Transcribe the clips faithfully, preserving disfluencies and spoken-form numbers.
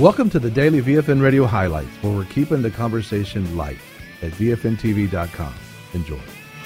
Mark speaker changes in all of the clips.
Speaker 1: Welcome to the Daily V F N Radio Highlights, where we're keeping the conversation light at V F N T V dot com. Enjoy.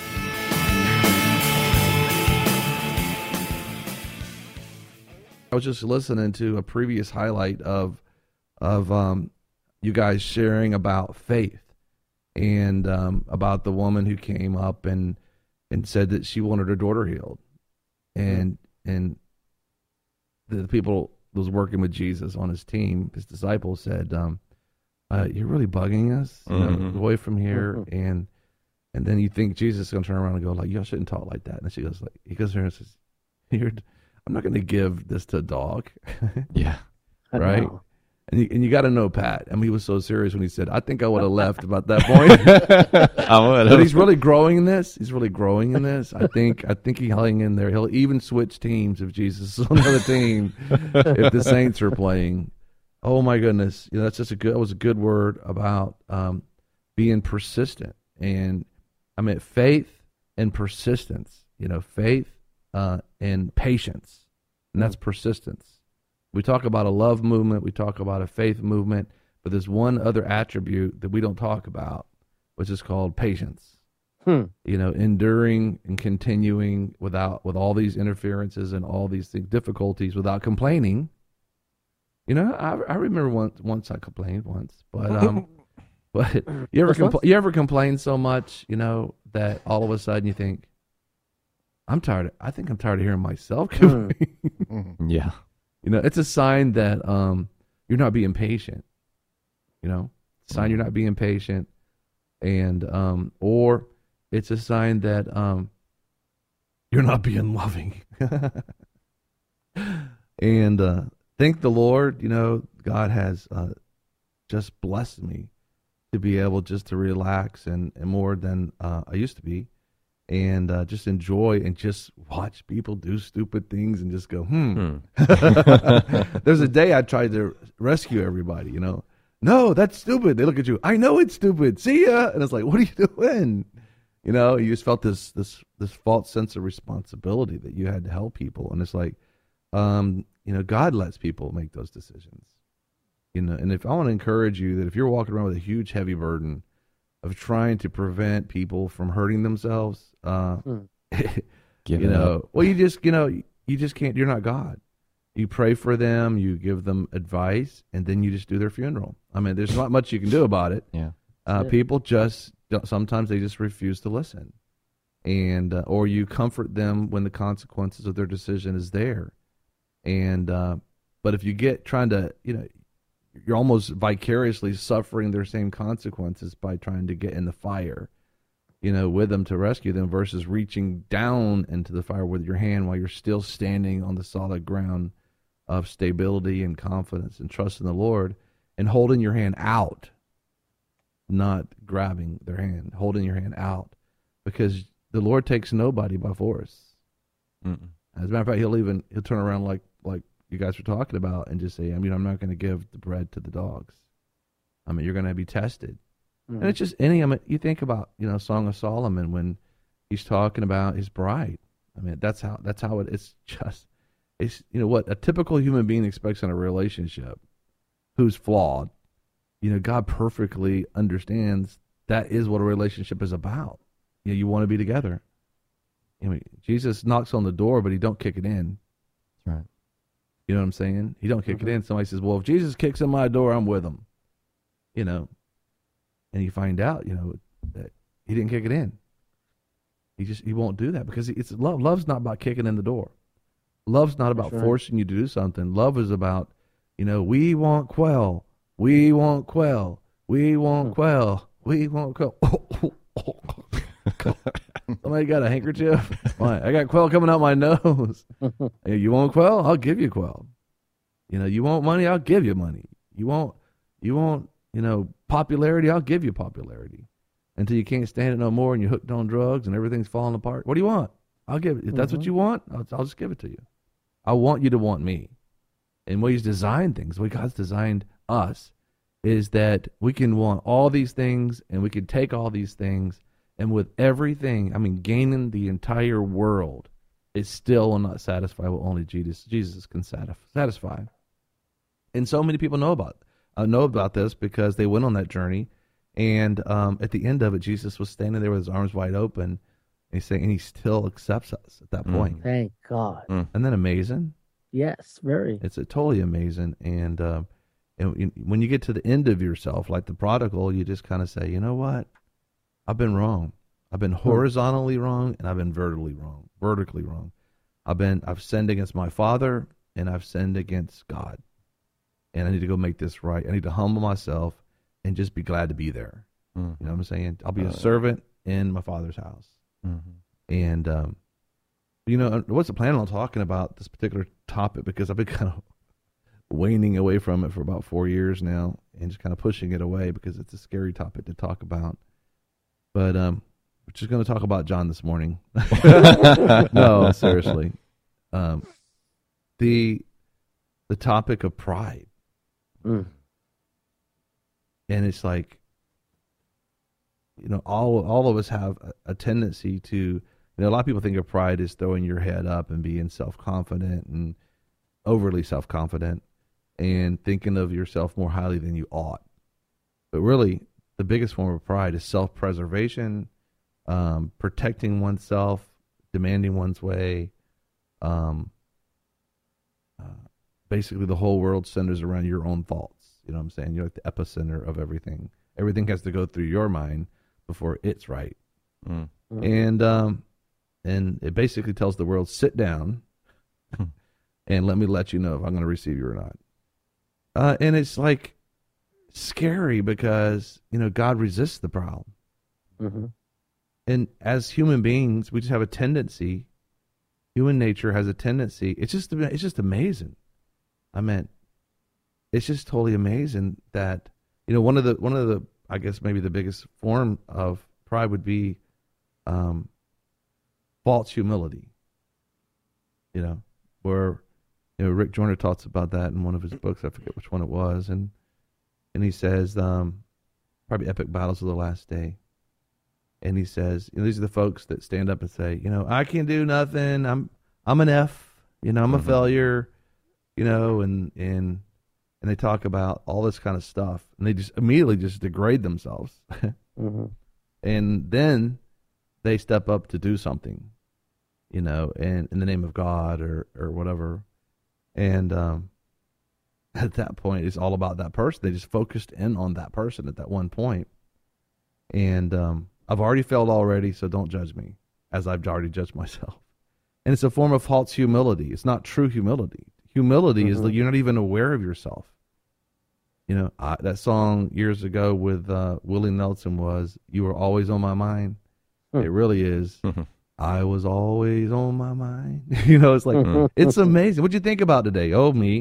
Speaker 1: I was just listening to a previous highlight of of um, you guys sharing about faith and um, about the woman who came up and and said that she wanted her daughter healed, and mm-hmm. and the people who was working with Jesus on his team, his disciples said, um, uh, "You're really bugging us, you
Speaker 2: mm-hmm.
Speaker 1: know, away from here."
Speaker 2: Mm-hmm.
Speaker 1: And and then you think Jesus is going to turn around and go like, "Y'all shouldn't talk like that." And she goes like, he goes there and says, "You're, I'm not going to give this to a dog."
Speaker 2: Yeah,
Speaker 1: right. Know. And you, and you got to know Pat. I mean, he was so serious when he said, "I think I would have left about that point."
Speaker 2: I would.
Speaker 1: But he's really growing in this. He's really growing in this. I think. I think he hung in there. He'll even switch teams if Jesus is on another team. If the Saints are playing, oh my goodness, you know, that's just a good. That was a good word about um, being persistent, and I mean faith and persistence. You know, faith uh, and patience, and that's persistence. We talk about a love movement, we talk about a faith movement, but there's one other attribute that we don't talk about, which is called patience. Hmm. You know, enduring and continuing without with all these interferences and all these things, difficulties without complaining. You know, I, I remember once once I complained once, but um, but you ever compl- you ever complain so much, you know, that all of a sudden you think, I'm tired. Of, I think I'm tired of hearing myself complain.
Speaker 2: Mm. Yeah.
Speaker 1: You know, it's a sign that um, you're not being patient. You know, it's a sign you're not being patient, and um, or it's a sign that um, you're not being loving. And uh, thank the Lord, you know, God has uh, just blessed me to be able just to relax and, and more than uh, I used to be. And uh, just enjoy and just watch people do stupid things and just go, hmm. hmm. There's a day I tried to rescue everybody, you know. No, that's stupid. They look at you. I know it's stupid. See ya. And it's like, what are you doing? You know, you just felt this this this false sense of responsibility that you had to help people. And it's like, um, you know, God lets people make those decisions. You know, and if I want to encourage you that if you're walking around with a huge, heavy burden of trying to prevent people from hurting themselves, uh, hmm. you know, up. well, you just, you know, you just can't, you're not God. You pray for them, you give them advice, and then you just do their funeral. I mean, there's not much you can do about it.
Speaker 2: Yeah.
Speaker 1: Uh, yeah. People just, don't, sometimes they just refuse to listen. And, uh, or you comfort them when the consequences of their decision is there. And, uh, but if you get trying to, you know, you're almost vicariously suffering their same consequences by trying to get in the fire, you know, with them to rescue them versus reaching down into the fire with your hand while you're still standing on the solid ground of stability and confidence and trust in the Lord and holding your hand out, not grabbing their hand, holding your hand out, because the Lord takes nobody by force. Mm-mm. As a matter of fact, he'll even, he'll turn around like, like, you guys were talking about and just say, I mean, I'm not going to give the bread to the dogs. I mean, you're going to be tested. Mm-hmm. And it's just any, I mean, you think about, you know, Song of Solomon when he's talking about his bride. I mean, that's how, that's how it, it's just, it's, you know, what a typical human being expects in a relationship who's flawed. You know, God perfectly understands that is what a relationship is about. You know, you want to be together. I mean, Jesus knocks on the door, but he don't kick it in.
Speaker 2: That's right.
Speaker 1: You know what I'm saying? He don't kick mm-hmm. it in. Somebody says, well, if Jesus kicks in my door, I'm with him. You know, and you find out, you know, that he didn't kick it in. He just, he won't do that because it's love. Love's not about kicking in the door. Love's not about sure. forcing you to do something. Love is about, you know, we want quail. We want quail. We want quail. We want quail. Somebody got a handkerchief? I got quail coming out my nose. Hey, you want quail? I'll give you quail. You know, you want money? I'll give you money. You want, you want, you know, popularity? I'll give you popularity. Until you can't stand it no more and you're hooked on drugs and everything's falling apart. What do you want? I'll give it. If that's mm-hmm. what you want, I'll, I'll just give it to you. I want you to want me. And the way he's designed things, the way God's designed us, is that we can want all these things and we can take all these things. And with everything, I mean, gaining the entire world is still will not satisfy what only Jesus Jesus can satisfy. And so many people know about uh, know about this because they went on that journey. And um, at the end of it, Jesus was standing there with his arms wide open. And he's saying, and he still accepts us at that
Speaker 2: Mm.
Speaker 1: point.
Speaker 3: Thank God.
Speaker 2: Mm.
Speaker 1: Isn't that amazing?
Speaker 3: Yes, very.
Speaker 1: It's a totally amazing. And, uh, and you- when you get to the end of yourself, like the prodigal, you just kind of say, you know what? I've been wrong. I've been horizontally wrong, and I've been vertically wrong. Vertically wrong. I've been I've sinned against my Father, and I've sinned against God. And I need to go make this right. I need to humble myself and just be glad to be there.
Speaker 2: Mm.
Speaker 1: You know what I'm saying? I'll be a
Speaker 2: Uh,
Speaker 1: servant in my Father's house.
Speaker 2: Mm-hmm.
Speaker 1: And um, you know, I wasn't planning on talking about this particular topic because I've been kind of waning away from it for about four years now, and just kind of pushing it away because it's a scary topic to talk about. But um, we're just going to talk about John this morning. No, seriously. Um, the the topic of pride,
Speaker 3: Mm.
Speaker 1: and it's like, you know, all all of us have a, a tendency to, you know, a lot of people think of pride as throwing your head up and being self confident and overly self confident and thinking of yourself more highly than you ought. But really, the biggest form of pride is self preservation, um, protecting oneself, demanding one's way. Um, uh, basically, the whole world centers around your own thoughts. You know what I'm saying? You're like the epicenter of everything. Everything has to go through your mind before it's right.
Speaker 2: Mm.
Speaker 1: And um, and it basically tells the world, sit down and let me let you know if I'm going to receive you or not. Uh, and it's like scary because, you know, God resists the proud.
Speaker 3: Mm-hmm.
Speaker 1: And as human beings, we just have a tendency, human nature has a tendency. It's just, it's just amazing. I mean, it's just totally amazing that, you know, one of the, one of the, I guess maybe the biggest form of pride would be um, false humility. You know, where, you know, Rick Joyner talks about that in one of his books. I forget which one it was. And, and he says, um, probably Epic Battles of the Last Day. And he says, you know, these are the folks that stand up and say, you know, I can do nothing. I'm, I'm an F, you know, I'm a
Speaker 2: Mhm.
Speaker 1: failure, you know, and, and, and they talk about all this kind of stuff, and they just immediately just degrade themselves.
Speaker 3: Mm-hmm.
Speaker 1: And then they step up to do something, you know, and in the name of God or, or whatever. And um, at that point, it's all about that person. They just focused in on that person at that one point. And um, I've already failed already, so don't judge me, as I've already judged myself. And it's a form of false humility. It's not true humility. Humility mm-hmm. is that you're not even aware of yourself. You know, I, that song years ago with uh, Willie Nelson was, "You Were Always on My Mind." Mm. It really is. Mm-hmm. I was always on my mind. You know, it's like, mm-hmm. it's amazing. What'd you think about today? Oh, me.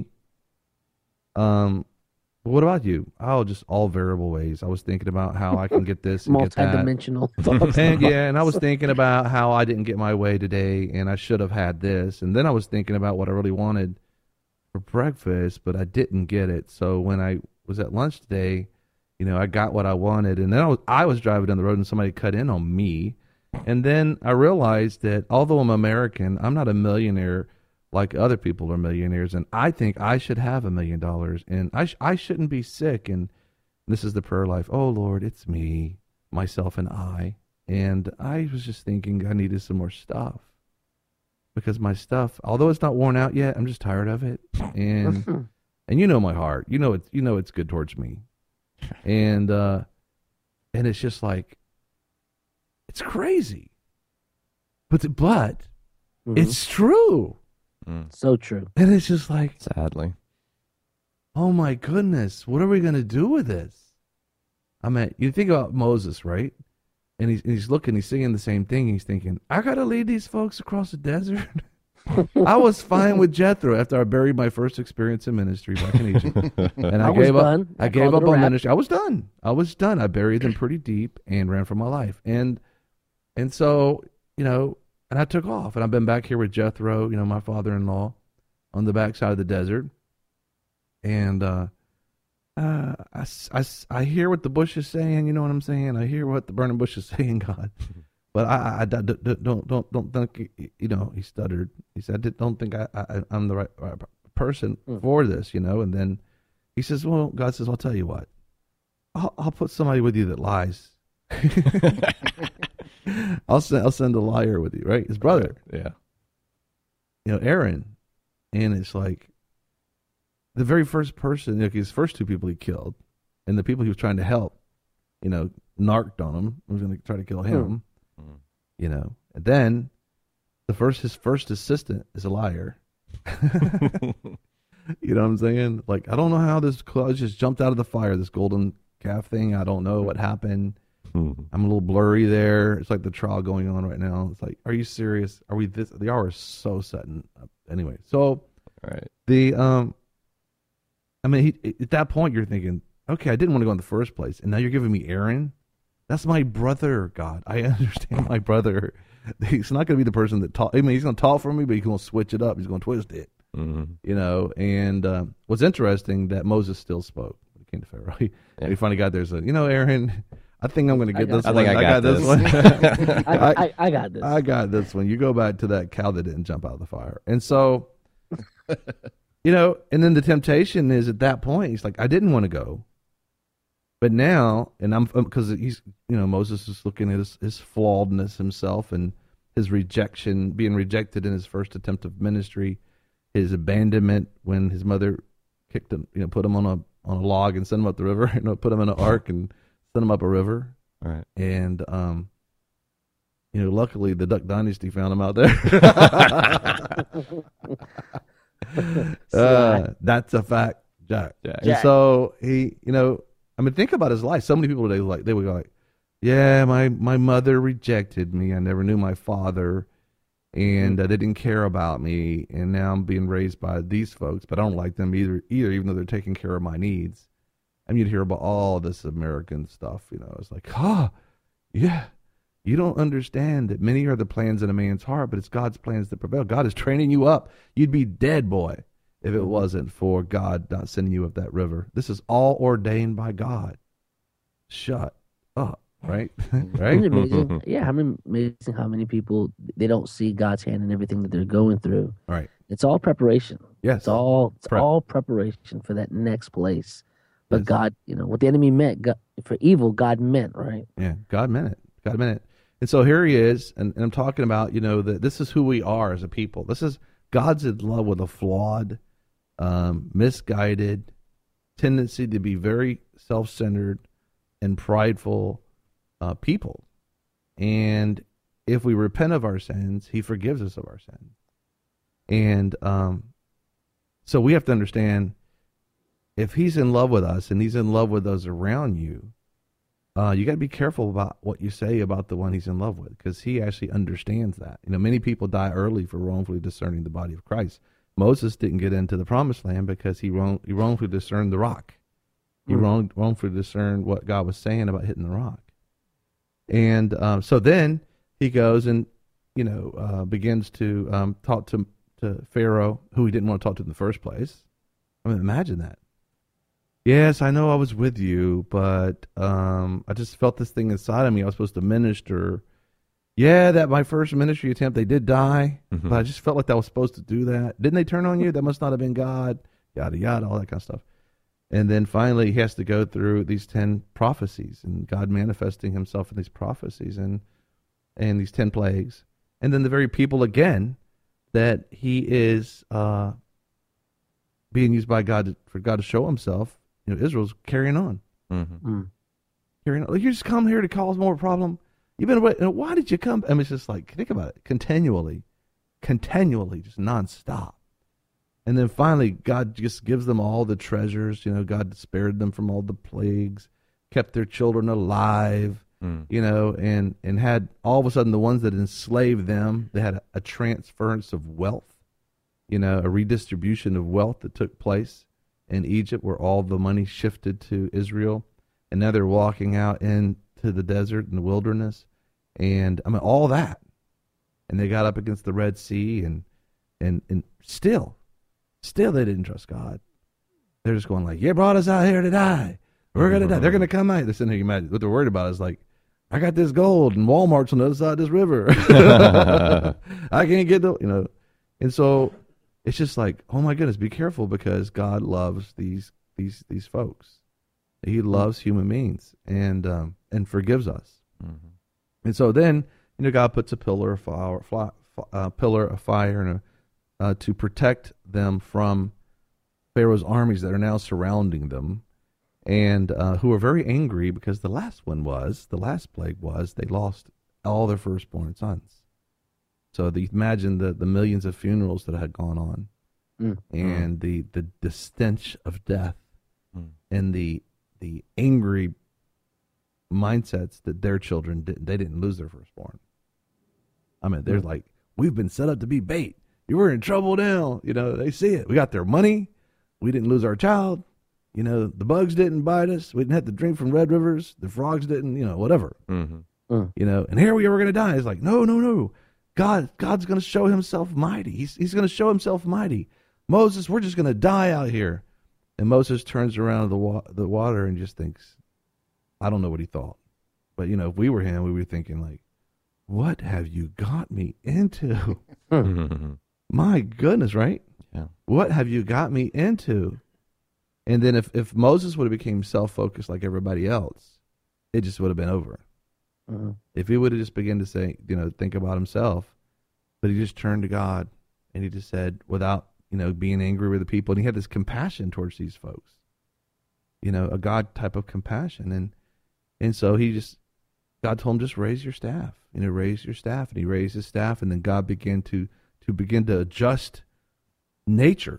Speaker 1: Um, what about you? Oh, just all variable ways. I was thinking about how I can get this and get that.
Speaker 3: Multi-dimensional.
Speaker 1: And yeah, and I was thinking about how I didn't get my way today, and I should have had this. And then I was thinking about what I really wanted for breakfast, but I didn't get it. So when I was at lunch today, you know, I got what I wanted, and then I was, I was driving down the road and somebody cut in on me. And then I realized that although I'm American, I'm not a millionaire like other people are millionaires, and I think I should have a million dollars, and I sh- I shouldn't be sick. And this is the prayer life. Oh, Lord, it's me, myself, and I. And I was just thinking I needed some more stuff. Because my stuff, although it's not worn out yet, I'm just tired of it. And and you know my heart. You know it's you know it's good towards me. And uh, and it's just like, it's crazy. But but mm-hmm. it's true.
Speaker 2: Mm.
Speaker 3: So true.
Speaker 1: And it's just like,
Speaker 2: sadly,
Speaker 1: oh my goodness, what are we going to do with this? I mean, you think about Moses, right? And he's, he's looking, he's singing the same thing. He's thinking, I got to lead these folks across the desert. I was fine with Jethro after I buried my first experience in ministry back in Egypt. And I,
Speaker 3: I
Speaker 1: gave
Speaker 3: was
Speaker 1: up,
Speaker 3: done.
Speaker 1: I,
Speaker 3: I
Speaker 1: gave
Speaker 3: called
Speaker 1: up
Speaker 3: it a
Speaker 1: on
Speaker 3: wrap.
Speaker 1: ministry. I was done. I was done. I buried them pretty deep and ran for my life. And, and so, you know, and I took off, and I've been back here with Jethro, you know, my father-in-law, on the backside of the desert. And uh, uh, I, I, I hear what the bush is saying, you know what I'm saying? I hear what the burning bush is saying, God. But I, I, I don't, don't, don't, don't think, you know, he stuttered. He said, I don't think I, I, I'm the right, right person
Speaker 3: mm.
Speaker 1: for this, you know? And then He says, well, God says, I'll tell you what. I'll, I'll put somebody with you that lies. I'll send I'll send a liar with you, right? His brother,
Speaker 2: Yeah.
Speaker 1: you know, Aaron, and it's like the very first person, like his first two people he killed, and the people he was trying to help, you know, narked on him. Was going to try to kill him,
Speaker 2: Hmm.
Speaker 1: you know, and then the first his first assistant is a liar. You know what I'm saying? Like, I don't know how this cloud just jumped out of the fire. This golden calf thing. I don't know what happened.
Speaker 2: Hmm.
Speaker 1: I'm a little blurry there. It's like the trial going on right now. It's like, are you serious? Are we this? The hour is so setting up. Anyway, so
Speaker 2: All right.
Speaker 1: the um, I mean, he, at that point you're thinking, okay, I didn't want to go in the first place, and now you're giving me Aaron. That's my brother. God, I understand my brother. He's not going to be the person that talk. I mean, he's going to talk for me, but he's going to switch it up. He's going to twist it.
Speaker 2: Mm-hmm.
Speaker 1: You know, and um, what's interesting that Moses still spoke when he came to Pharaoh. He,
Speaker 2: Yeah.
Speaker 1: he finally got there and said, you know, Aaron, I think I'm going to
Speaker 3: I
Speaker 1: get
Speaker 3: got
Speaker 1: this
Speaker 2: I
Speaker 1: one.
Speaker 2: think I got
Speaker 1: this
Speaker 2: this.
Speaker 1: one.
Speaker 3: I, I, I got this.
Speaker 1: I got this one. You go back to that cow that didn't jump out of the fire. And so, you know, and then the temptation is at that point, he's like, I didn't want to go. But now, and I'm, because he's, you know, Moses is looking at his, his flawedness himself and his rejection, being rejected in his first attempt of ministry, his abandonment when his mother kicked him, you know, put him on a on a log and sent him up the river, you know, put him in an ark and sent him up a river.
Speaker 2: All right.
Speaker 1: And, um, you know, luckily the Duck Dynasty found him out there. uh, that's a fact, Jack.
Speaker 2: Jack.
Speaker 1: And so he, you know, I mean, think about his life. So many people today, like, they would go like, yeah, my, my mother rejected me. I never knew my father, and uh, they didn't care about me. And now I'm being raised by these folks, but I don't like them either, either, even though they're taking care of my needs. I mean, you'd hear about all this American stuff, you know. It's like, ah, oh, yeah, you don't understand that many are the plans in a man's heart, but it's God's plans that prevail. God is training you up. You'd be dead, boy, if it wasn't for God not sending you up that river. This is all ordained by God. Shut up, right? Right?
Speaker 3: Isn't it amazing? Yeah, I mean, amazing how many people, they don't see God's hand in everything that they're going through.
Speaker 1: Right.
Speaker 3: It's all preparation.
Speaker 1: Yes.
Speaker 3: It's all it's
Speaker 1: Prep.
Speaker 3: all preparation for that next place. But
Speaker 1: Yes.
Speaker 3: God, you know, what the enemy meant God, for evil, God meant, right?
Speaker 1: Yeah, God meant it. God meant it. And so here he is, and, and I'm talking about, you know, that this is who we are as a people. This is God's in love with a flawed, um, misguided tendency to be very self-centered and prideful uh, people. And if we repent of our sins, he forgives us of our sins. And um, so we have to understand, if he's in love with us and he's in love with those around you, uh, you got to be careful about what you say about the one he's in love with, because he actually understands that. You know, many people die early for wrongfully discerning the body of Christ. Moses didn't get into the promised land because he, wrong, he wrongfully discerned the rock. He
Speaker 3: Mm.
Speaker 1: wrong, wrongfully discerned what God was saying about hitting the rock. And um, so then he goes and, you know, uh, begins to um, talk to, to Pharaoh, who he didn't want to talk to in the first place. I mean, imagine that. Yes, I know I was with you, but um, I just felt this thing inside of me. I was supposed to minister. Yeah, that my first ministry attempt, they did die,
Speaker 2: Mhm.
Speaker 1: but I just felt like I was supposed to do that. Didn't they turn on you? That must not have been God. Yada, yada, all that kind of stuff. And then finally he has to go through these ten prophecies and God manifesting himself in these prophecies and and these ten plagues. And then the very people, again, that he is uh, being used by God to, for God to show himself. You know, Israel's carrying on.
Speaker 2: Mm-hmm.
Speaker 3: Mm.
Speaker 1: Carrying on. Like, you just come here to cause more problem. You've been away. Why did you come? I mean, it's just like, think about it. Continually, continually, just nonstop. And then finally, God just gives them all the treasures. You know, God spared them from all the plagues, kept their children alive,
Speaker 2: Mm.
Speaker 1: you know, and, and had all of a sudden the ones that enslaved them, they had a, a transference of wealth, you know, a redistribution of wealth that took place in Egypt, where all the money shifted to Israel. And now they're walking out into the desert and the wilderness. And I mean, all that. And they got up against the Red Sea, and and and still, still they didn't trust God. They're just going like, you brought us out here to die. We're going to die. They're going to come out. They're sitting here, imagine, what they're worried about is like, I got this gold and Walmart's on the other side of this river. I can't get the, you know. And so it's just like, oh my goodness, be careful, because God loves these these these folks. He loves human beings and um, and forgives us.
Speaker 2: Mm-hmm.
Speaker 1: And so then, you know, God puts a pillar of fire, fly, uh, pillar of fire, and a, uh, to protect them from Pharaoh's armies that are now surrounding them, and uh, who are very angry because the last one was the last plague was they lost all their firstborn sons. So the, imagine the the millions of funerals that had gone on,
Speaker 3: Mm.
Speaker 1: and the, the the stench of death,
Speaker 2: Mm.
Speaker 1: and the the angry mindsets that their children didn't, they didn't lose their firstborn. I mean, they're
Speaker 3: Mm.
Speaker 1: like, we've been set up to be bait. You were in trouble now. You know, they see it. We got their money. We didn't lose our child. You know, the bugs didn't bite us. We didn't have to drink from red rivers. The frogs didn't, you know, whatever.
Speaker 2: Mm-hmm.
Speaker 3: Mm.
Speaker 1: You know, and here we are, we're going to die. It's like, no, no, no. God, God's going to show himself mighty. He's, he's going to show himself mighty. Moses, we're just going to die out here. And Moses turns around the wa- the water and just thinks, I don't know what he thought. But, you know, if we were him, we were thinking like, what have you got me into?
Speaker 2: Mm-hmm.
Speaker 1: My goodness, right?
Speaker 2: Yeah.
Speaker 1: What have you got me into? And then if, if Moses would have become self-focused like everybody else, it just would have been over.
Speaker 3: Mm-hmm.
Speaker 1: If he would have just begun to say, you know, think about himself, but he just turned to God and he just said, without, you know, being angry with the people, and he had this compassion towards these folks, you know, a God type of compassion. And, and so he just, God told him, just raise your staff, you know, raise your staff. And he raised his staff, and then God began to, to begin to adjust nature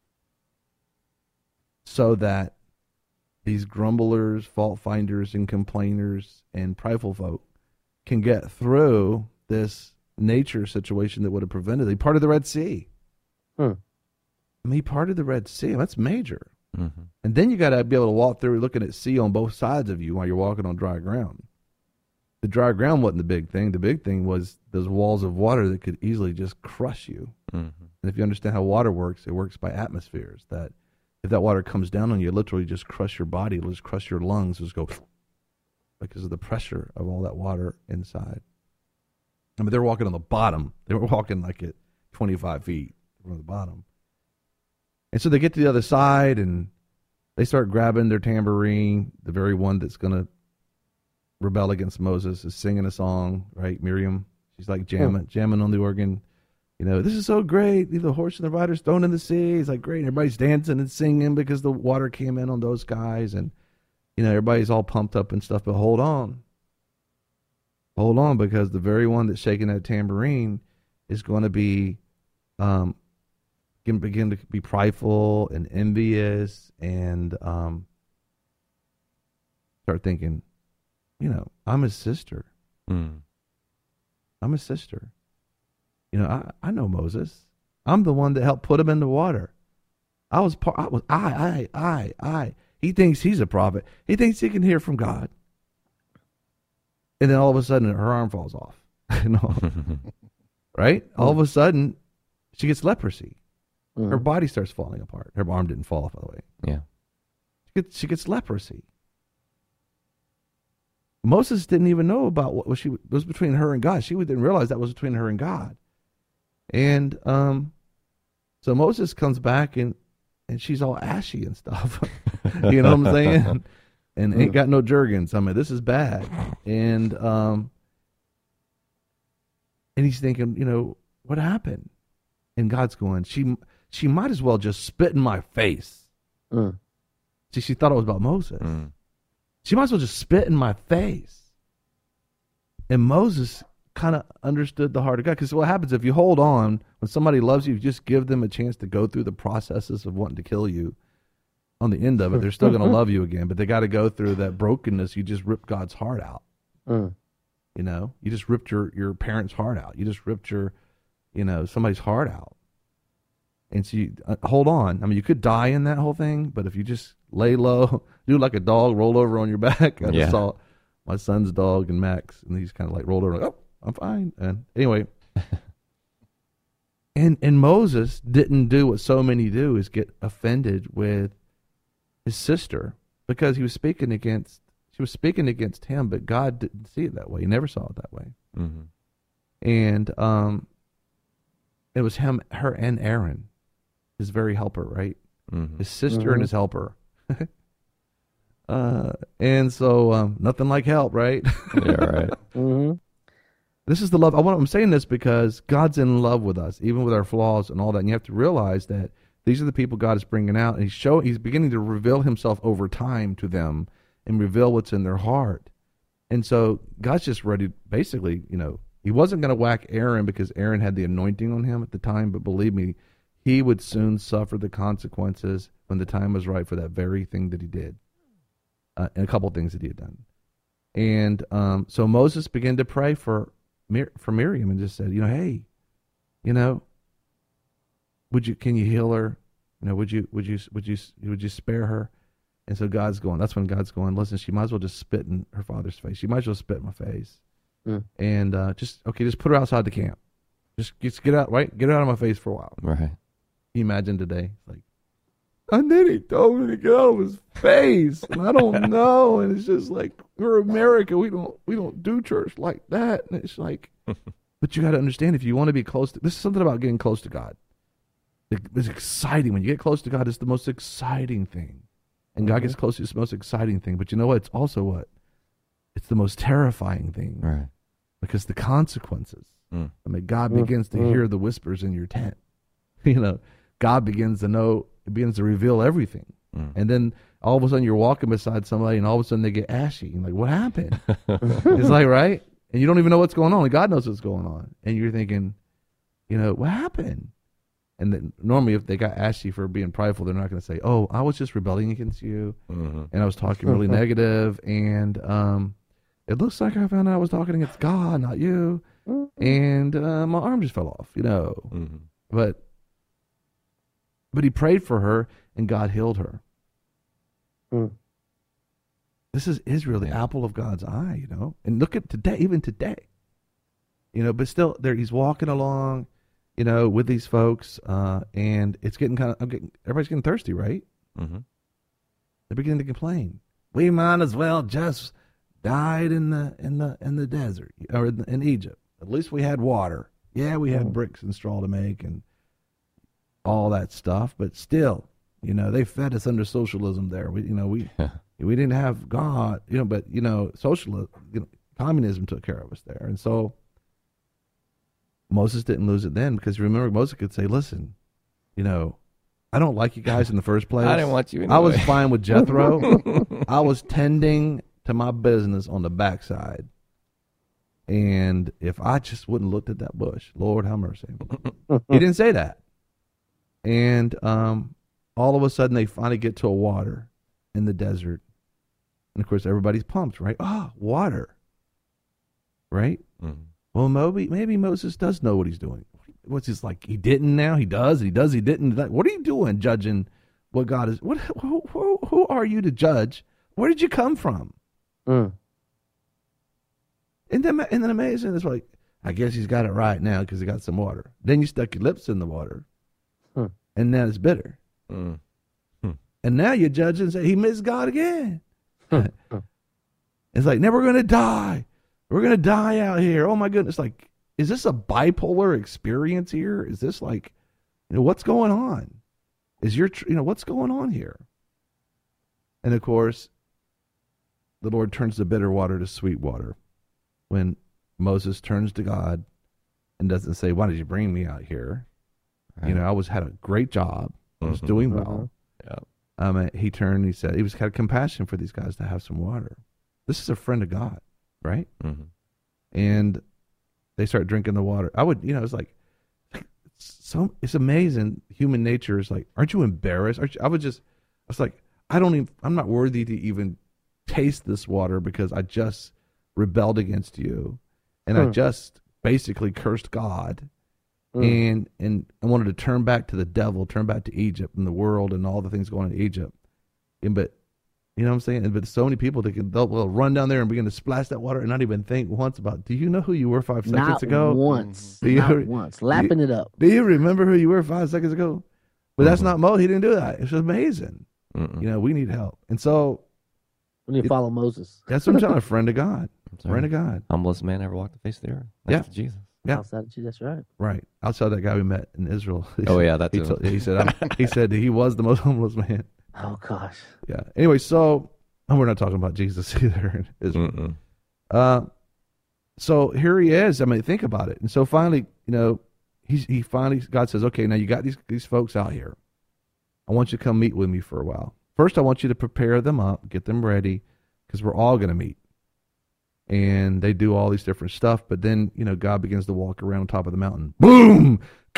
Speaker 1: so that these grumblers, fault finders, and complainers and prideful folk can get through this nature situation that would have prevented it. He parted the Red Sea.
Speaker 3: Hmm.
Speaker 1: I mean, he parted the Red Sea. That's major.
Speaker 2: Mm-hmm.
Speaker 1: And then you got to be able to walk through looking at sea on both sides of you while you're walking on dry ground. The dry ground wasn't the big thing. The big thing was those walls of water that could easily just crush you.
Speaker 2: Mm-hmm.
Speaker 1: And if you understand how water works, it works by atmospheres. That if that water comes down on you, it literally just crush your body. It'll just crush your lungs. It'll just go because of the pressure of all that water inside. I mean, they're walking on the bottom. They were walking like at twenty-five feet from the bottom. And so they get to the other side, and they start grabbing their tambourine. The very one that's going to rebel against Moses is singing a song, right? Miriam, she's like jamming,
Speaker 3: Hmm.
Speaker 1: jamming on the organ. You know, this is so great. The horse and the rider's thrown in the sea. It's like great. And everybody's dancing and singing because the water came in on those guys. And, you know, everybody's all pumped up and stuff. But hold on. Hold on, because the very one that's shaking that tambourine is going to be, um, can begin to be prideful and envious and um, start thinking, you know, I'm his sister.
Speaker 2: Mm.
Speaker 1: I'm his sister. You know, I, I know Moses. I'm the one that helped put him in the water. I was part. I was I I I I. He thinks he's a prophet. He thinks he can hear from God. And then all of a sudden, her arm falls off. You know, right? All of a sudden, she gets leprosy.
Speaker 3: Mm.
Speaker 1: Her body starts falling apart. Her arm didn't fall off, by the way.
Speaker 2: Yeah.
Speaker 1: She gets, she gets leprosy. Moses didn't even know about what was she was between her and God. She didn't realize that was between her and God. And um, so Moses comes back and and she's all ashy and stuff. You know what I'm saying? And ain't got no Jergens. I mean, this is bad. And um, and he's thinking, you know, what happened? And God's going, she she might as well just spit in my face.
Speaker 3: Mm.
Speaker 1: See, she thought it was about Moses.
Speaker 2: Mm.
Speaker 1: She might as well just spit in my face. And Moses kind of understood the heart of God. Because what happens if you hold on, when somebody loves you, you just give them a chance to go through the processes of wanting to kill you. On the end of it, they're still going to love you again, but they got to go through that brokenness. You just ripped God's heart out.
Speaker 3: Mm.
Speaker 1: You know, you just ripped your, your parents' heart out. You just ripped your, you know, somebody's heart out. And so you, uh, hold on. I mean, you could die in that whole thing, but if you just lay low, do like a dog, roll over on your back. I
Speaker 2: Yeah.
Speaker 1: just saw my son's dog and Max, and he's kind of like rolled over, like, oh, I'm fine. And anyway, and and Moses didn't do what so many do, is get offended with his sister because he was speaking against, she was speaking against him, but God didn't see it that way. He never saw it that way.
Speaker 2: Mm-hmm.
Speaker 1: And um, it was him, her, and Aaron, his very helper, right?
Speaker 2: Mm-hmm.
Speaker 1: His sister
Speaker 3: Mhm.
Speaker 1: and his helper. uh, and so um, nothing like help, right?
Speaker 2: Yeah, right.
Speaker 3: Mm-hmm.
Speaker 1: This is the love. I want. I'm saying this because God's in love with us, even with our flaws and all that. And you have to realize that these are the people God is bringing out, and He's show. He's beginning to reveal Himself over time to them and reveal what's in their heart. And so God's just ready. Basically, you know, He wasn't going to whack Aaron because Aaron had the anointing on him at the time. But believe me, he would soon suffer the consequences when the time was right for that very thing that he did, uh, and a couple things that he had done. And um, so Moses began to pray for. for Miriam and just said, you know, hey, you know, would you, can you heal her? You know, would you, would you, would you, would you spare her? And so God's going, that's when God's going, listen, she might as well just spit in her father's face. She might as well spit in my face. Mm. And uh, just, okay, just put her outside the camp. Just, just get out, right? Get her out of my face for a while.
Speaker 2: Right.
Speaker 1: Can you imagine today? Like, and then he told me to get out of his face, and I don't know. And it's just like, we're America. We don't we don't do church like that. And it's like, but you got to understand, if you want to be close to, this is something about getting close to God. It's exciting when you get close to God. It's the most exciting thing, and God mm-hmm. gets close to you. It's the most exciting thing. But you know what? It's also what? It's the most terrifying thing,
Speaker 2: right?
Speaker 1: Because the consequences. Mm. I mean, God
Speaker 3: mm.
Speaker 1: begins to
Speaker 3: mm.
Speaker 1: hear the whispers in your tent. You know, God begins to know. It begins to reveal everything. Mm. And then all of a sudden you're walking beside somebody and all of a sudden they get ashy. And like, what happened? It's like, right? And you don't even know what's going on. And God knows what's going on. And you're thinking, you know, what happened? And then normally if they got ashy for being prideful, they're not going to say, oh, I was just rebelling against you. Mm-hmm. And I was talking really negative. And um, it looks like I found out I was talking against God, not you. Mm-hmm. And uh, my arm just fell off, you know. Mm-hmm. But But he prayed for her, and God healed her. Mm. This is Israel, the apple of God's eye, you know. And look at today, even today, you know. But still, there he's walking along, you know, with these folks, uh, and it's getting kind of. I'm getting everybody's getting thirsty, right? Mm-hmm. They're beginning to complain. We might as well just died in the in the in the desert or in, in Egypt. At least we had water. Yeah, we had mm. bricks and straw to make and all that stuff, but still, you know, they fed us under socialism there. We, you know, we we didn't have God, you know, but you know, socialism, you know, communism took care of us there, and so Moses didn't lose it then because remember Moses could say, "Listen, you know, I don't like you guys in the first place.
Speaker 2: I didn't want you. Anyway.
Speaker 1: I was fine with Jethro. I was tending to my business on the backside." And if I just wouldn't looked at that bush, Lord have mercy. He didn't say that. And um, all of a sudden, they finally get to a water in the desert. And, of course, everybody's pumped, right? Ah, oh, water. Right? Mm-hmm. Well, maybe, maybe Moses does know what he's doing. What's this like? He didn't now? He does? He does? He didn't? What are you doing judging what God is? What? Who, who, who are you to judge? Where did you come from? Mm. And then, and then amazing, it's like, I guess he's got it right now because he got some water. Then you stuck your lips in the water. Hmm. And now it's bitter. Mm. Hmm. And now you're judging and say, he missed God again. Hmm. It's like, never going to die. We're going to die out here. Oh, my goodness. Like, is this a bipolar experience here? Is this like, you know, what's going on? Is your, you know, what's going on here? And, of course, the Lord turns the bitter water to sweet water when Moses turns to God and doesn't say, why did you bring me out here? Right. You know, I was had a great job. I was mm-hmm. doing well. Mm-hmm. Yeah. Um, he turned and he said, he was had compassion for these guys to have some water. This is a friend of God, right? Mm-hmm. And they start drinking the water. I would, you know, it's like, it's so it's amazing. Human nature is like, aren't you embarrassed? Aren't you, I would just, I was like, I don't even, I'm not worthy to even taste this water because I just rebelled against you. And hmm. I just basically cursed God. Mm. And and I wanted to turn back to the devil, turn back to Egypt and the world and all the things going on in Egypt. And but, you know what I'm saying? And, but so many people, they can, they'll, they'll run down there and begin to splash that water and not even think once about, do you know who you were five seconds
Speaker 3: not
Speaker 1: ago?
Speaker 3: Once.
Speaker 1: Do you,
Speaker 3: not once. Lapping
Speaker 1: do,
Speaker 3: it up.
Speaker 1: Do you remember who you were five seconds ago? But mm-hmm. that's not Mo. He didn't do that. It's amazing. Mm-mm. You know, we need help. And so.
Speaker 3: We need to follow Moses.
Speaker 1: That's what I'm telling, a friend of God. Friend of God.
Speaker 2: Humblest man ever walked the face of the earth.
Speaker 1: Yeah.
Speaker 2: Jesus.
Speaker 1: Yeah,
Speaker 3: outside of you, that's right.
Speaker 1: Right, outside that guy we met in Israel.
Speaker 2: Oh yeah, that's
Speaker 1: he,
Speaker 2: he,
Speaker 1: told, he said. I'm, he said he was the most humblest man.
Speaker 3: Oh gosh.
Speaker 1: Yeah. Anyway, so and we're not talking about Jesus either. Israel.
Speaker 2: Mm-mm.
Speaker 1: Uh, so here he is. I mean, think about it. And so finally, you know, he's he finally God says, okay, now you got these these folks out here. I want you to come meet with me for a while. First, I want you to prepare them up, get them ready, because we're all going to meet. And they do all these different stuff, but then, you know, God begins to walk around on top of the mountain. Boom!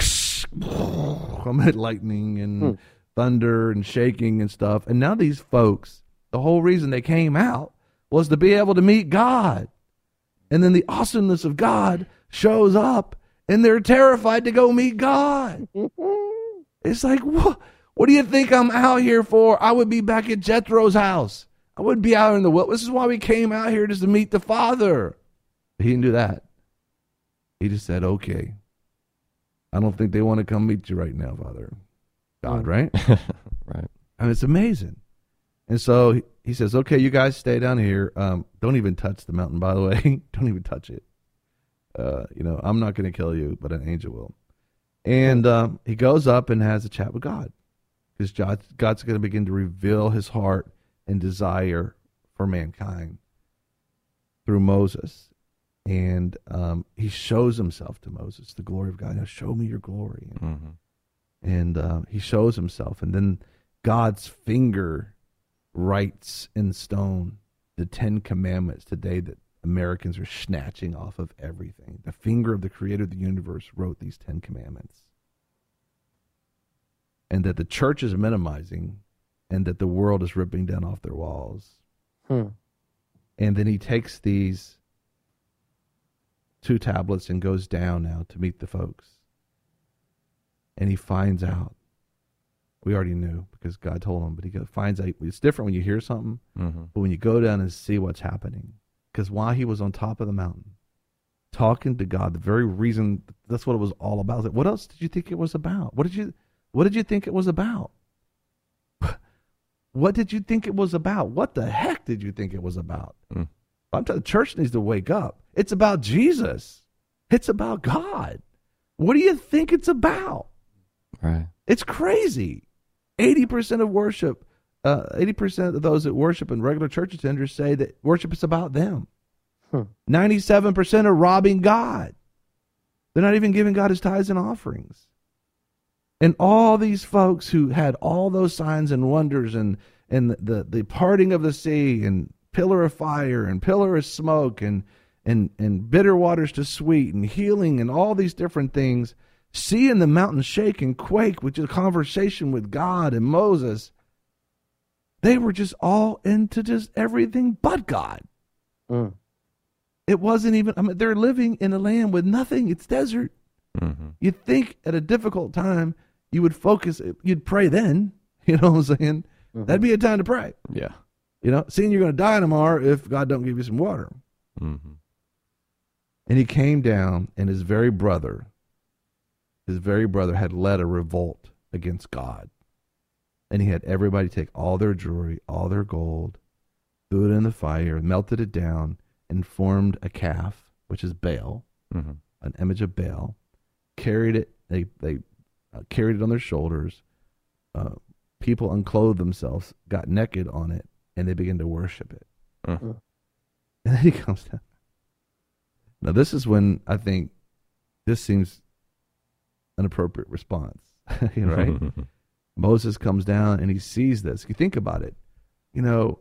Speaker 1: Lightning and
Speaker 3: Hmm.
Speaker 1: thunder and shaking and stuff. And now these folks, the whole reason they came out was to be able to meet God. And then the awesomeness of God shows up, and they're terrified to go meet God. It's like, what? What do you think I'm out here for? I would be back at Jethro's house. I wouldn't be out in the wilderness. This is why we came out here, just to meet the Father. He didn't do that. He just said, okay, I don't think they want to come meet you right now, Father. God, right?
Speaker 2: Right.
Speaker 1: And it's amazing. And so he, he says, okay, you guys stay down here. Um, don't even touch the mountain, by the way. Don't even touch it. Uh, you know, I'm not going to kill you, but an angel will. And um, he goes up and has a chat with God. Because God, God's going to begin to reveal his heart and desire for mankind through Moses. And um, he shows himself to Moses, the glory of God. Now show me your glory. And,
Speaker 2: Mm-hmm.
Speaker 1: and uh, he shows himself. And then God's finger writes in stone the Ten Commandments today that Americans are snatching off of everything. The finger of the creator of the universe wrote these Ten Commandments. And that the church is minimizing, and that the world is ripping down off their walls.
Speaker 3: Hmm.
Speaker 1: And then he takes these two tablets and goes down now to meet the folks. And he finds out. We already knew because God told him, but he finds out. It's different when you hear something,
Speaker 2: Mm-hmm.
Speaker 1: but when you go down and see what's happening. Because while he was on top of the mountain, talking to God, the very reason, that's what it was all about. Like, what else did you think it was about? What did you... What did you think it was about? What did you think it was about? What the heck did you think it was about?
Speaker 2: Mm.
Speaker 1: I'm telling the church needs to wake up. It's about Jesus. It's about God. What do you think it's about?
Speaker 2: Right.
Speaker 1: It's crazy. eighty percent of worship, uh, eighty percent of those that worship in regular church attenders say that worship is about them.
Speaker 3: Hmm.
Speaker 1: ninety-seven percent are robbing God. They're not even giving God his tithes and offerings. And all these folks who had all those signs and wonders and, and the, the, the parting of the sea and pillar of fire and pillar of smoke and, and, and bitter waters to sweet and healing and all these different things, seeing the mountain shake and quake with a conversation with God and Moses, they were just all into just everything but God.
Speaker 3: Mm.
Speaker 1: It wasn't even, I mean, they're living in a land with nothing. It's desert.
Speaker 2: Mm-hmm.
Speaker 1: You'd think at a difficult time, you would focus, you'd pray then, you know what I'm saying?
Speaker 3: Mm-hmm.
Speaker 1: That'd be a time to pray.
Speaker 2: Yeah.
Speaker 1: You know, seeing you're going to die tomorrow if God don't give you some water.
Speaker 2: Mm-hmm.
Speaker 1: And he came down, and his very brother, his very brother had led a revolt against God. And he had everybody take all their jewelry, all their gold, threw it in the fire, melted it down, and formed a calf, which is Baal,
Speaker 2: Mm-hmm.
Speaker 1: an image of Baal, carried it, they, they uh, carried it on their shoulders. Uh, people unclothed themselves, got naked on it, and they began to worship it.
Speaker 2: Mm-hmm.
Speaker 1: And then he comes down. Now, this is when I think this seems an appropriate response, right? Moses comes down and he sees this. You think about it. You know,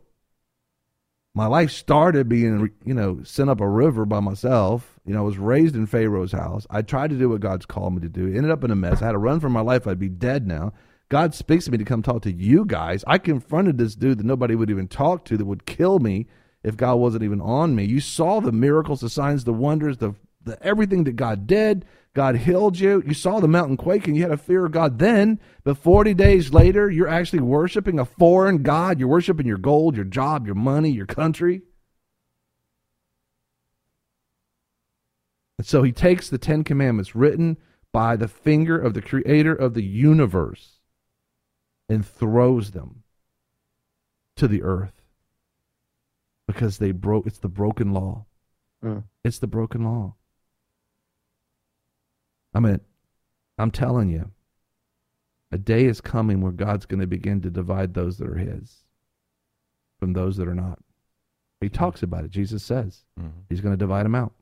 Speaker 1: my life started being, you know, sent up a river by myself. You know, I was raised in Pharaoh's house. I tried to do what God's called me to do. Ended up in a mess. I had to run for my life. I'd be dead now. God speaks to me to come talk to you guys. I confronted this dude that nobody would even talk to, that would kill me if God wasn't even on me. You saw the miracles, the signs, the wonders, the, the everything that God did. God healed you. You saw the mountain quake and you had a fear of God then. But forty days later, you're actually worshiping a foreign God. You're worshiping your gold, your job, your money, your country. And so he takes the Ten Commandments written by the finger of the creator of the universe and throws them to the earth because they broke. It's the broken law.
Speaker 3: Mm.
Speaker 1: It's the broken law. I mean, I'm telling you, A day is coming where God's going to begin to divide those that are his from those that are not. He talks about it. Jesus says
Speaker 2: Mm-hmm.
Speaker 1: he's going to divide them out.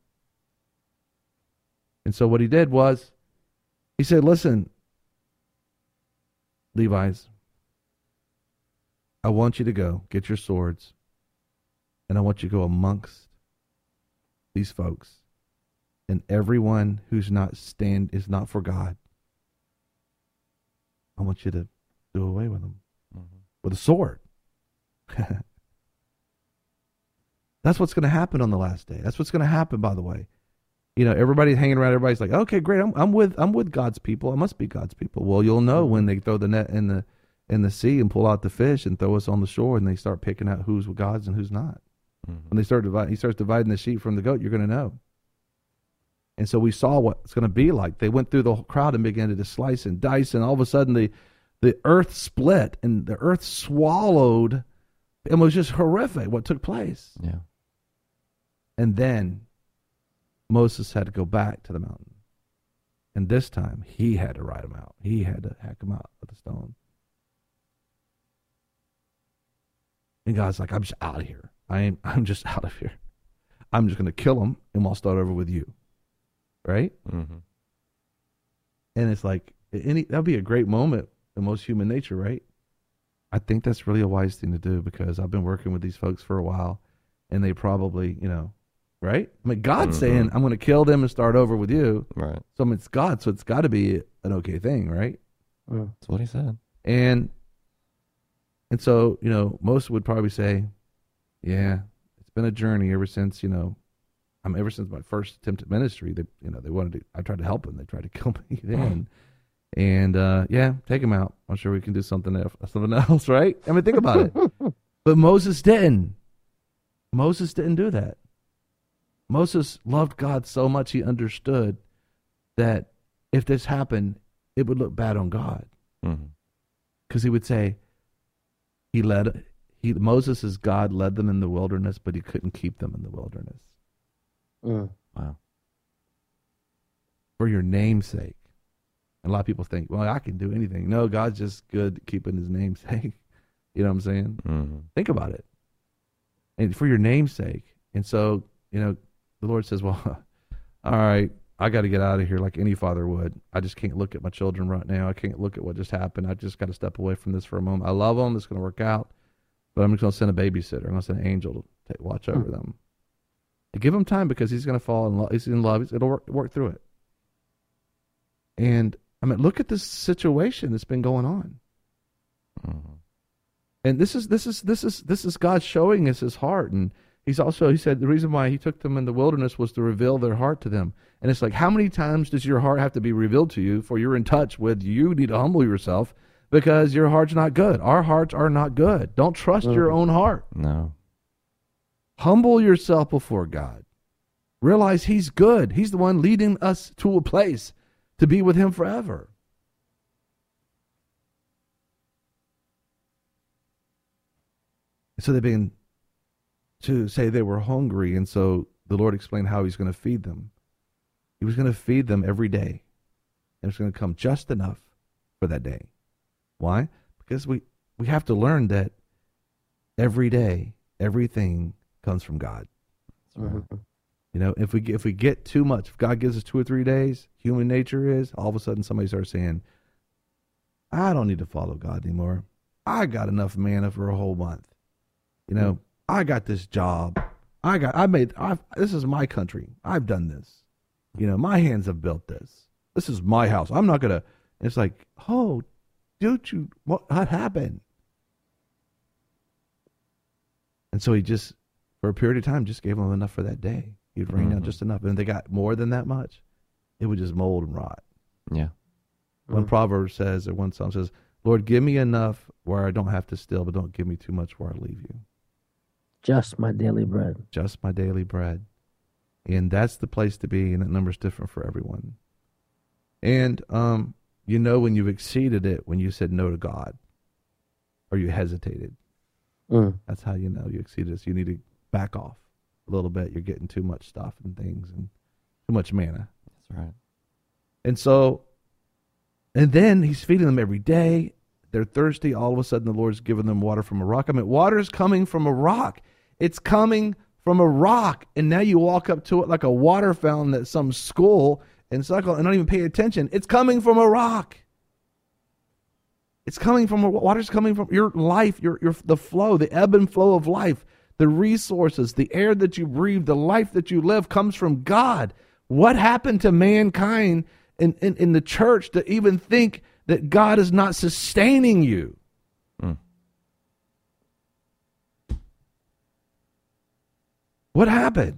Speaker 1: And so what he did was, he said, listen, Levites, I want you to go get your swords, and I want you to go amongst these folks, and everyone who's not stand is not for God. I want you to do away with them
Speaker 2: Mm-hmm.
Speaker 1: with a sword. That's what's going to happen on the last day. That's what's going to happen, by the way. You know, everybody's hanging around. Everybody's like, okay, great. I'm, I'm with, I'm with God's people. I must be God's people. Well, you'll know when they throw the net in the, in the sea and pull out the fish and throw us on the shore, and they start picking out who's God's and who's not.
Speaker 2: Mm-hmm.
Speaker 1: When they start dividing, he starts dividing the sheep from the goat, you're going to know. And so we saw what it's going to be like. They went through the whole crowd and began to slice and dice, and all of a sudden the, the earth split and the earth swallowed. It was just horrific what took place.
Speaker 2: Yeah.
Speaker 1: And then Moses had to go back to the mountain. And this time he had to ride them out. He had to hack them out with a stone. And God's like, I'm just out of here. I am, I'm just out of here. I'm just going to kill them, and I'll start over with you. Right?
Speaker 2: Mm-hmm.
Speaker 1: And it's like, any that'd be a great moment in most human nature, right? I think that's really a wise thing to do, because I've been working with these folks for a while, and they probably, you know, right? I mean, God's
Speaker 2: Mm-hmm.
Speaker 1: saying, I'm going to kill them and start over with you.
Speaker 2: Right.
Speaker 1: So I mean, it's God, so it's got to be an okay thing, right?
Speaker 3: Mm.
Speaker 2: That's what he said.
Speaker 1: And and so, you know, most would probably say, yeah, it's been a journey ever since, you know, I'm ever since my first attempt at ministry. They, you know, they wanted to. I tried to help them. They tried to kill me then, and uh, yeah, take them out. I'm sure we can do something else, something else, right? I mean, think about it. But Moses didn't. Moses didn't do that. Moses loved God so much he understood that if this happened, it would look bad on God,
Speaker 2: Mm-hmm.
Speaker 1: because he would say, he led he Moses as God led them in the wilderness, but he couldn't keep them in the wilderness.
Speaker 3: Mm.
Speaker 2: Wow.
Speaker 1: For your name's sake. And a lot of people think, well, I can do anything. No, God's just good at keeping his namesake. You know what I'm saying?
Speaker 2: Mm-hmm.
Speaker 1: Think about it. And for your name's sake. And so, you know, the Lord says, well, all right, I got to get out of here like any father would. I just can't look at my children right now. I can't look at what just happened. I just got to step away from this for a moment. I love them. It's going to work out. But I'm just going to send a babysitter. I'm going to send an angel to take, watch over
Speaker 3: Hmm.
Speaker 1: them. And give him time, because he's going to fall in love. He's in love. He's, it'll work, work through it. And I mean, look at this situation that's been going on.
Speaker 2: Mm-hmm.
Speaker 1: And this is this is this is this is God showing us his heart. And he's also, he said the reason why he took them in the wilderness was to reveal their heart to them. And it's like, how many times does your heart have to be revealed to you for you're in touch with, you need to humble yourself, because your heart's not good. Our hearts are not good. Don't trust your own heart.
Speaker 2: No.
Speaker 1: Humble yourself before God. Realize he's good. He's the one leading us to a place to be with him forever. So they began to say they were hungry, and so the Lord explained how he's going to feed them. He was going to feed them every day, and it's going to come just enough for that day. Why? Because we, we have to learn that every day, everything comes from God.
Speaker 2: That's right.
Speaker 3: Mhm.
Speaker 1: You know, if we get, if we get too much, if God gives us two or three days, human nature is all of a sudden somebody starts saying, I don't need to follow God anymore. I got enough manna for a whole month. You know, I got this job. I got, I made, I've, this is my country. I've done this. You know, my hands have built this. This is my house. I'm not going to, it's like, oh, dude, you, what, what happened? And so he just, for a period of time, just gave them enough for that day. He'd rain down
Speaker 2: Mhm.
Speaker 1: just enough. And if they got more than that much, it would just mold and rot.
Speaker 2: Yeah.
Speaker 1: One
Speaker 3: Mhm.
Speaker 1: proverb says, or one psalm says, Lord, give me enough where I don't have to steal, but don't give me too much where I leave you.
Speaker 3: Just my daily bread.
Speaker 1: Just my daily bread. And that's the place to be, and that number's different for everyone. And um, you know when you've exceeded it when you said no to God, or you hesitated.
Speaker 3: Mm.
Speaker 1: That's how you know you exceeded it. So you need to back off a little bit. You're getting too much stuff and things and too much manna.
Speaker 2: That's right.
Speaker 1: And so And then he's feeding them every day. They're thirsty. All of a sudden, the Lord's giving them water from a rock. I mean, water is coming from a rock. It's coming from a rock. And now you walk up to it like a water fountain at some school and suckle and don't even pay attention. It's coming from a rock. It's coming from, water's coming from your life, your, your the flow, the ebb and flow of life, the resources, the air that you breathe, the life that you live comes from God. What happened to mankind in, in, in the church to even think that God is not sustaining you? Mm. What happened?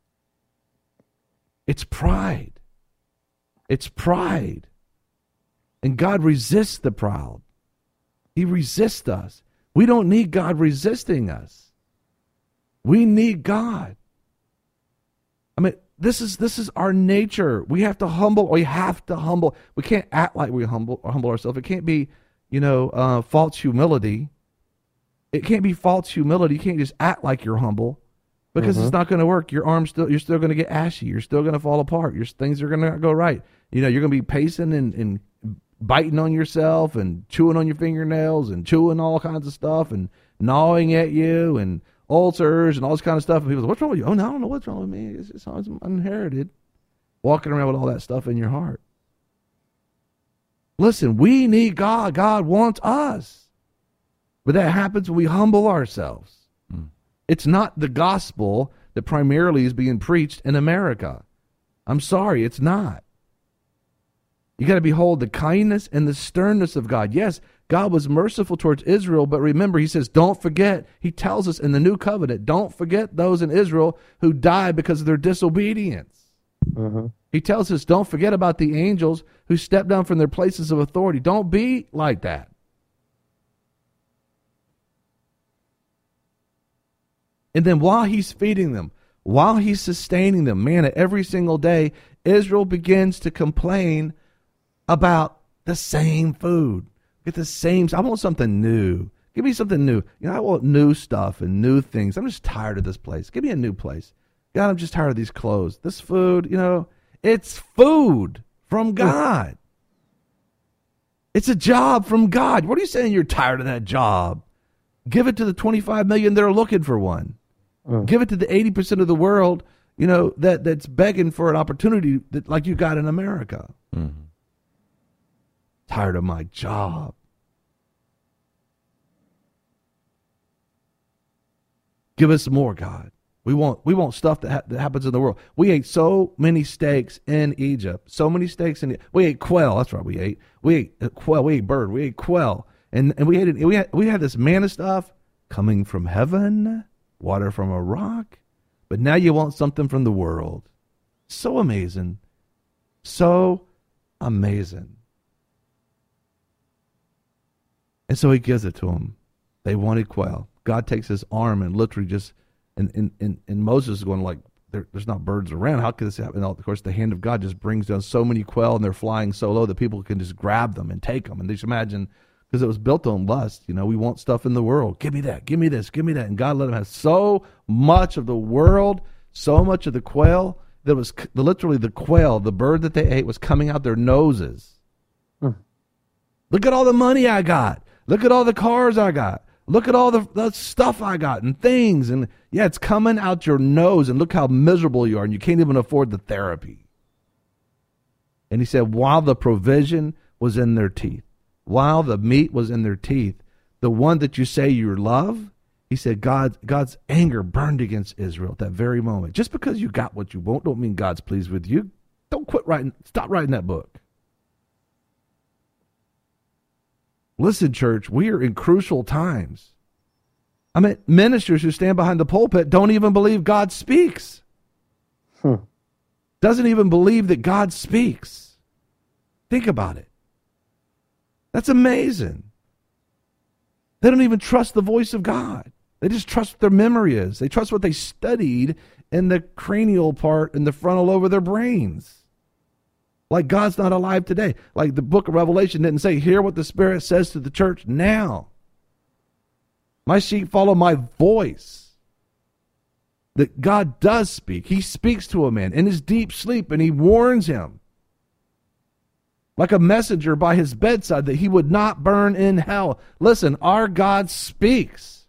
Speaker 1: It's pride. It's pride. And God resists the proud. He resists us. We don't need God resisting us. We need God. I mean, this is this is our nature. We have to humble. We have to humble. We can't act like we humble or humble ourselves. It can't be, you know, uh, false humility. It can't be false humility. You can't just act like you're humble, because mm-hmm. it's not going to work. Your arms still. You're still going to get ashy. You're still going to fall apart. Your things are going to go right. You know, you're going to be pacing and, and biting on yourself and chewing on your fingernails and chewing all kinds of stuff and gnawing at you and ulcers and all this kind of stuff. And people say, what's wrong with you? Oh, no, I don't know what's wrong with me. It's just it's inherited. Walking around with all that stuff in your heart. Listen, we need God. God wants us. But that happens when we humble ourselves. Mm. It's not the gospel that primarily is being preached in America. I'm sorry, it's not. You got to behold the kindness and the sternness of God. Yes, God was merciful towards Israel, but remember, he says, don't forget, he tells us in the new covenant, don't forget those in Israel who died because of their disobedience. Mm-hmm. He tells us, don't forget about the angels who stepped down from their places of authority. Don't be like that. And then while he's feeding them, while he's sustaining them, man, every single day, Israel begins to complain about the same food. Get the same. I want something new. Give me something new. You know, I want new stuff and new things. I'm just tired of this place. Give me a new place. God, I'm just tired of these clothes. This food, you know, it's food from God. It's a job from God. What are you saying you're tired of that job? Give it to the twenty-five million that are looking for one. Mm. Give it to the eighty percent of the world, you know, that, that's begging for an opportunity that, like you got in America. Mm-hmm. Tired of my job. Give us more, God. We want we want stuff that, ha- that happens in the world. We ate so many steaks in Egypt. So many steaks in we ate quail. That's right. We ate we ate uh, quail. We ate bird. We ate quail, and and we ate we had we had this manna stuff coming from heaven, water from a rock. But now you want something from the world. So amazing, so amazing. And so he gives it to them. They wanted quail. God takes his arm and literally just, and, and, and, and Moses is going like, there, there's not birds around. How could this happen? And of course, the hand of God just brings down so many quail, and they're flying so low that people can just grab them and take them. And they just imagine, because it was built on lust, you know, we want stuff in the world. Give me that, give me this, give me that. And God let them have so much of the world, so much of the quail, that was literally the quail, the bird that they ate, was coming out their noses. Hmm. Look at all the money I got. Look at all the cars I got. Look at all the, the stuff I got and things. And yeah, it's coming out your nose, and look how miserable you are, and you can't even afford the therapy. And he said, while the provision was in their teeth, while the meat was in their teeth, the one that you say you love, he said, God, God's anger burned against Israel at that very moment. Just because you got what you want don't mean God's pleased with you. Don't quit writing. Stop writing that book. Listen, church, we are in crucial times. I mean, ministers who stand behind the pulpit don't even believe God speaks. Hmm. Doesn't even believe that God speaks. Think about it. That's amazing. They don't even trust the voice of God. They just trust what their memory is. They trust what they studied in the cranial part in the frontal lobe of their brains. Like God's not alive today. Like the book of Revelation didn't say, hear what the Spirit says to the church now. My sheep follow my voice. That God does speak. He speaks to a man in his deep sleep, and he warns him. like a messenger by his bedside, that he would not burn in hell. Listen, our God speaks.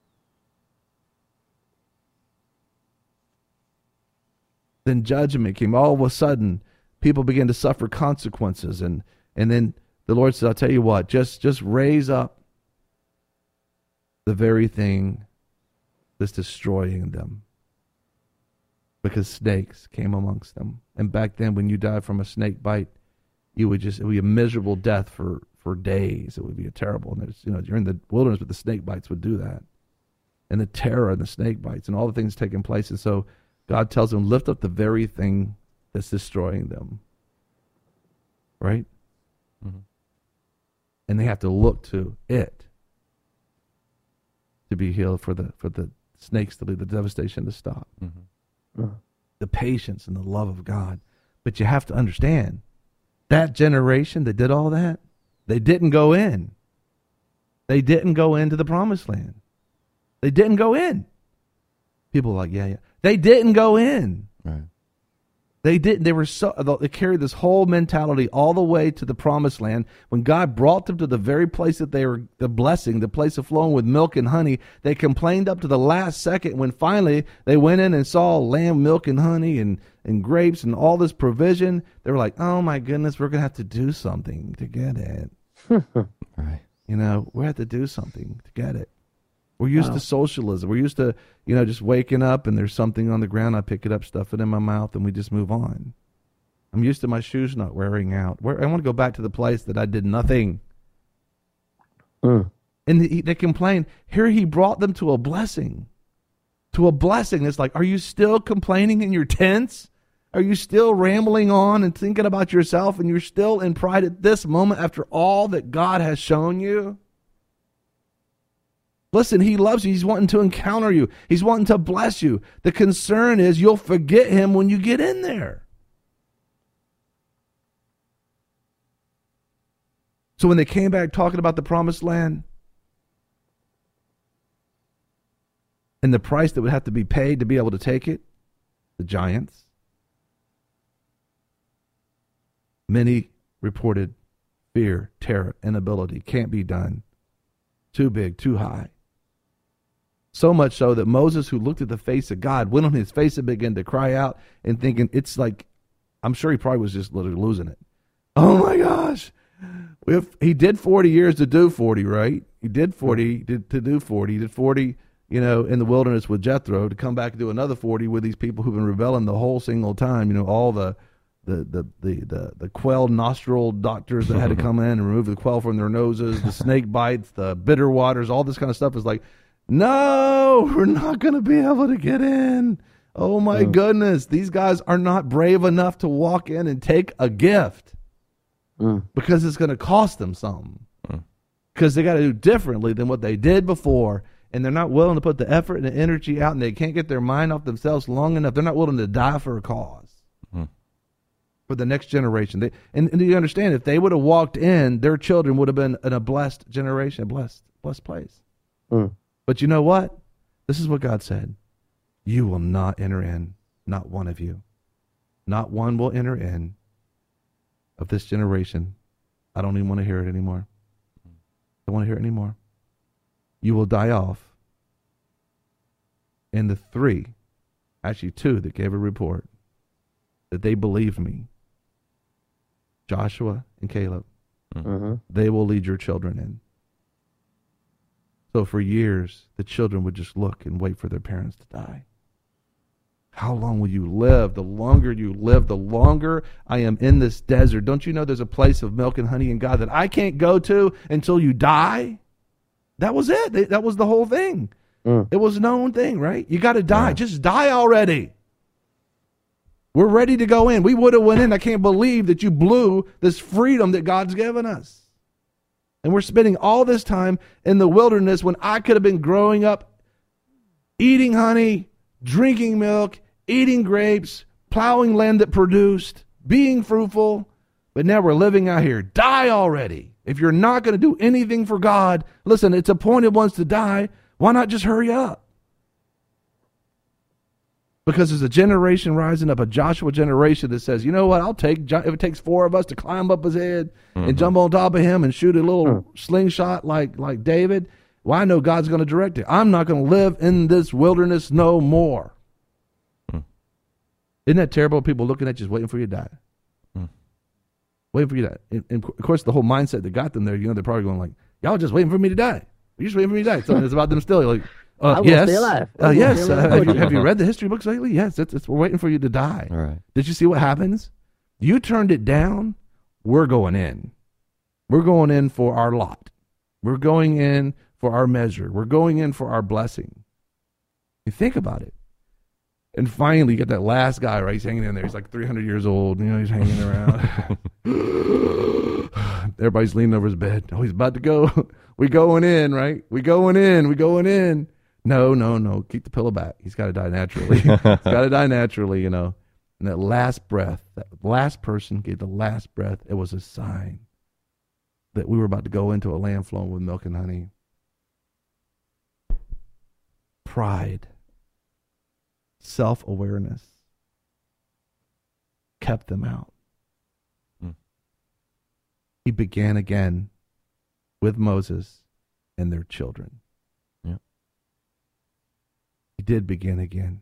Speaker 1: Then judgment came. All of a sudden, people began to suffer consequences. And, and then the Lord said, I'll tell you what, just, just raise up the very thing that's destroying them. Because snakes came amongst them. And back then, when you died from a snake bite, you would just, it would be a miserable death for, for days. It would be a terrible, and there's, you know, you're in the wilderness, but the snake bites would do that. And the terror and the snake bites and all the things taking place. And so God tells them, lift up the very thing that's destroying them. Right? Mm-hmm. And they have to look to it to be healed, for the for the snakes to leave, the devastation to stop. Mm-hmm. Uh-huh. The patience and the love of God. But you have to understand, that generation that did all that, they didn't go in. They didn't go into the promised land. They didn't go in. People are like, yeah, yeah. They didn't go in.
Speaker 2: Right.
Speaker 1: They didn't. They were so. They carried this whole mentality all the way to the promised land. When God brought them to the very place that they were, the blessing, the place of flowing with milk and honey, they complained up to the last second. When finally they went in and saw lamb, milk, and honey, and and grapes, and all this provision, they were like, "Oh my goodness, we're gonna have to do something to get it."
Speaker 2: Right.
Speaker 1: You know, we have to do something to get it. We're used
Speaker 3: Wow.
Speaker 1: to socialism. We're used to, you know, just waking up and there's something on the ground. I pick it up, stuff it in my mouth, and we just move on. I'm used to my shoes not wearing out. Where I want to go back to the place that I did nothing.
Speaker 3: Mm.
Speaker 1: And he, they complain. Here he brought them to a blessing. To a blessing. It's like, are you still complaining in your tents? Are you still rambling on and thinking about yourself, and you're still in pride at this moment after all that God has shown you? Listen, he loves you. He's wanting to encounter you. He's wanting to bless you. The concern is you'll forget him when you get in there. So when they came back talking about the promised land and the price that would have to be paid to be able to take it, the giants, many reported fear, terror, inability, can't be done, too big, too high. So much so that Moses, who looked at the face of God, went on his face and began to cry out and thinking, it's like, I'm sure he probably was just literally losing it. Oh my gosh. If he did forty years to do forty, right? He did forty did, to do forty. He did forty, you know, in the wilderness with Jethro, to come back and do another forty with these people who've been rebelling the whole single time. You know, all the the the the the, the quail nostril doctors that had to come in and remove the quail from their noses, the snake bites, the bitter waters, all this kind of stuff is like, no, we're not going to be able to get in. Oh, my mm. goodness. These guys are not brave enough to walk in and take a gift mm. because it's going to cost them something. Because mm. they got to do differently than what they did before, and they're not willing to put the effort and the energy out, and they can't get their mind off themselves long enough. They're not willing to die for a cause mm. for the next generation. They, and, and you understand, if they would have walked in, their children would have been in a blessed generation, a blessed, blessed place. Mm. But you know what? This is what God said. You will not enter in, not one of you. Not one will enter in of this generation. I don't even want to hear it anymore. I don't want to hear it anymore. You will die off. And the three, actually two that gave a report, that they believed me, Joshua and Caleb, mm-hmm. they will lead your children in. So for years, the children would just look and wait for their parents to die. How long will you live? The longer you live, the longer I am in this desert. Don't you know there's a place of milk and honey in God that I can't go to until you die? That was it. That was the whole thing. Mm. It was a known thing, right? You got to die. Yeah. Just die already. We're ready to go in. We would have went in. I can't believe that you blew this freedom that God's given us. And we're spending all this time in the wilderness when I could have been growing up, eating honey, drinking milk, eating grapes, plowing land that produced, being fruitful. But now we're living out here. Die already. If you're not going to do anything for God, listen, it's appointed once to die. Why not just hurry up? Because there's a generation rising up, a Joshua generation that says, you know what, I'll take, if it takes four of us to climb up his head mm-hmm. and jump on top of him and shoot a little mm. slingshot like, like David, well, I know God's going to direct it. I'm not going to live in this wilderness no more. Mm. Isn't that terrible? People looking at you just waiting for you to die. Mm. Waiting for you to die. And, and of course, the whole mindset that got them there, you know, they're probably going like, y'all just waiting for me to die. You're just waiting for me to die. So it's about them still. You're like, Uh, yes. Uh, yes. Uh, have, you, have you read the history books lately? Yes. It's, it's, we're waiting for you to die.
Speaker 2: All right.
Speaker 1: Did you see what happens? You turned it down. We're going in. We're going in for our lot. We're going in for our measure. We're going in for our blessing. You think about it. And finally, you get that last guy, right? He's hanging in there. He's like three hundred years old. You know, he's hanging around. Everybody's leaning over his bed. Oh, he's about to go. We going in, right? We going in. We going in. No, no, no. Keep the pillow back. He's got to die naturally. He's got to die naturally, you know. And that last breath, that last person gave the last breath. It was a sign that we were about to go into a land flowing with milk and honey. Pride, self-awareness kept them out. Mm. He began again with Moses and their children. He did begin again.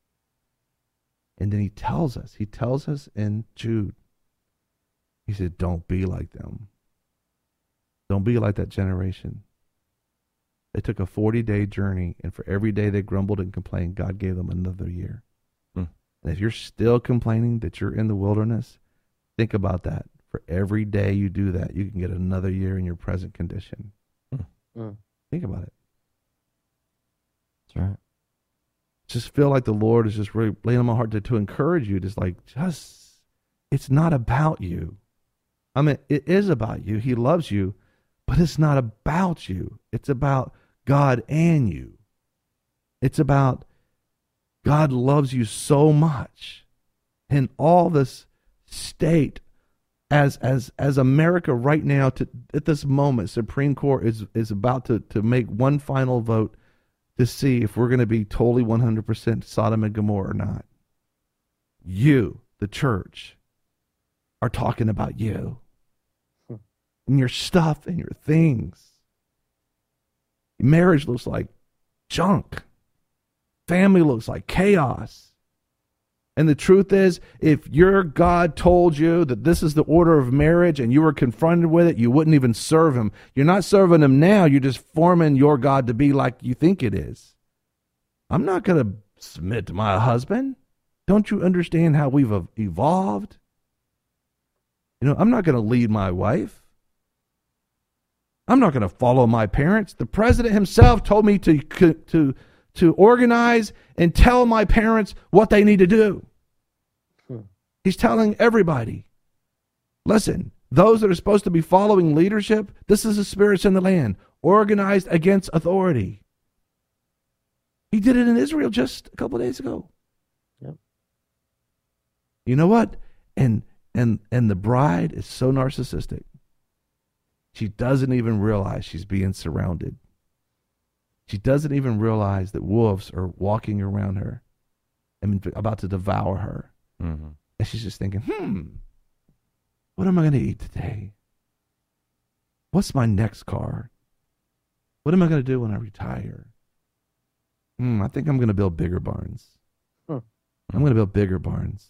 Speaker 1: And then he tells us, he tells us in Jude, he said, don't be like them. Don't be like that generation. They took a forty-day journey, and for every day they grumbled and complained, God gave them another year. Hmm. And if you're still complaining that you're in the wilderness, think about that. For every day you do that, you can get another year in your present condition. Hmm. Hmm. Think about it.
Speaker 2: That's right.
Speaker 1: Just feel like the Lord is just really laying on my heart to, to encourage you. Just like, just, it's not about you. I mean, it is about you. He loves you, but it's not about you. It's about God and you. It's about God loves you so much. And all this state, as as as America right now, to, at this moment, Supreme Court is, is about to, to make one final vote to see if we're going to be totally one hundred percent Sodom and Gomorrah or not. You, the church, are talking about you hmm. and your stuff and your things. Marriage looks like junk. Family looks like chaos. And the truth is, if your God told you that this is the order of marriage and you were confronted with it, you wouldn't even serve him. You're not serving him now. You're just forming your God to be like you think it is. I'm not going to submit to my husband. Don't you understand how we've evolved? You know, I'm not going to lead my wife. I'm not going to follow my parents. The president himself told me to to to organize and tell my parents what they need to do. Hmm. He's telling everybody, listen, those that are supposed to be following leadership, this is the spirits in the land, organized against authority. He did it in Israel just a couple of days ago. Yep. You know what? And and and the bride is so narcissistic. She doesn't even realize she's being surrounded. She doesn't even realize that wolves are walking around her and about to devour her. Mm-hmm. And she's just thinking, hmm, what am I going to eat today? What's my next car? What am I going to do when I retire? Hmm, I think I'm going to build bigger barns. Hmm. I'm going to build bigger barns.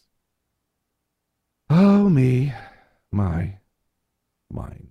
Speaker 1: Oh, me, my, mine.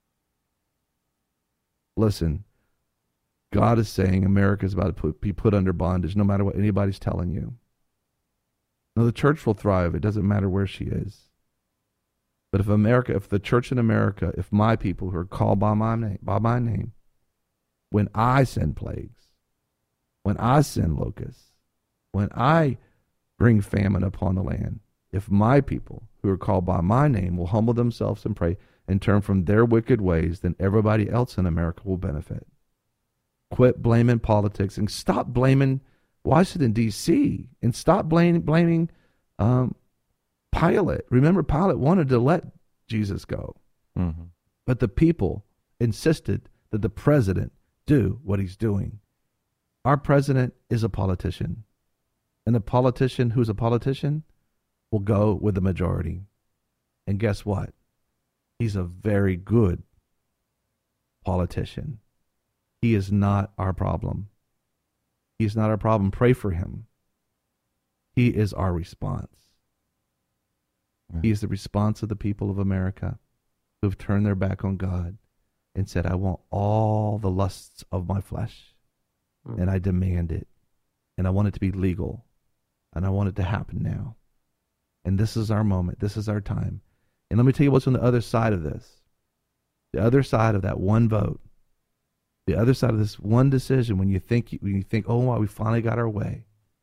Speaker 1: Listen. God is saying America is about to put, be put under bondage no matter what anybody's telling you. No, the church will thrive. It doesn't matter where she is. But if America, if the church in America, if my people who are called by my name, by my name, when I send plagues, when I send locusts, when I bring famine upon the land, if my people who are called by my name will humble themselves and pray and turn from their wicked ways, then everybody else in America will benefit. Quit blaming politics and stop blaming Washington, D C and stop blaming, blaming um, Pilate. Remember, Pilate wanted to let Jesus go. Mm-hmm. But the people insisted that the president do what he's doing. Our president is a politician. And a politician who's a politician will go with the majority. And guess what? He's a very good politician. He is not our problem. He is not our problem. Pray for him. He is our response.
Speaker 2: Right.
Speaker 1: He is the response of the people of America who have turned their back on God and said, I want all the lusts of my flesh,
Speaker 3: Mm.
Speaker 1: and I demand it, and I want it to be legal, and I want it to happen now. And this is our moment. This is our time. And let me tell you what's on the other side of this. The other side of that one vote, the other side of this one decision, when you think, when you think, oh, wow, we finally got our way,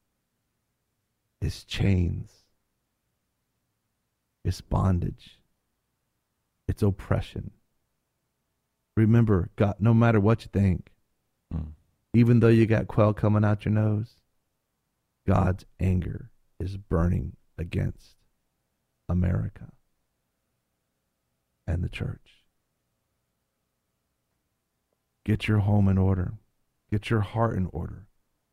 Speaker 1: is chains. It's bondage. It's oppression. Remember, God, no matter what you think,
Speaker 2: Mm.
Speaker 1: even though you got quail coming out your nose, God's anger is burning against America and the church. Get your home in order. Get your heart in order.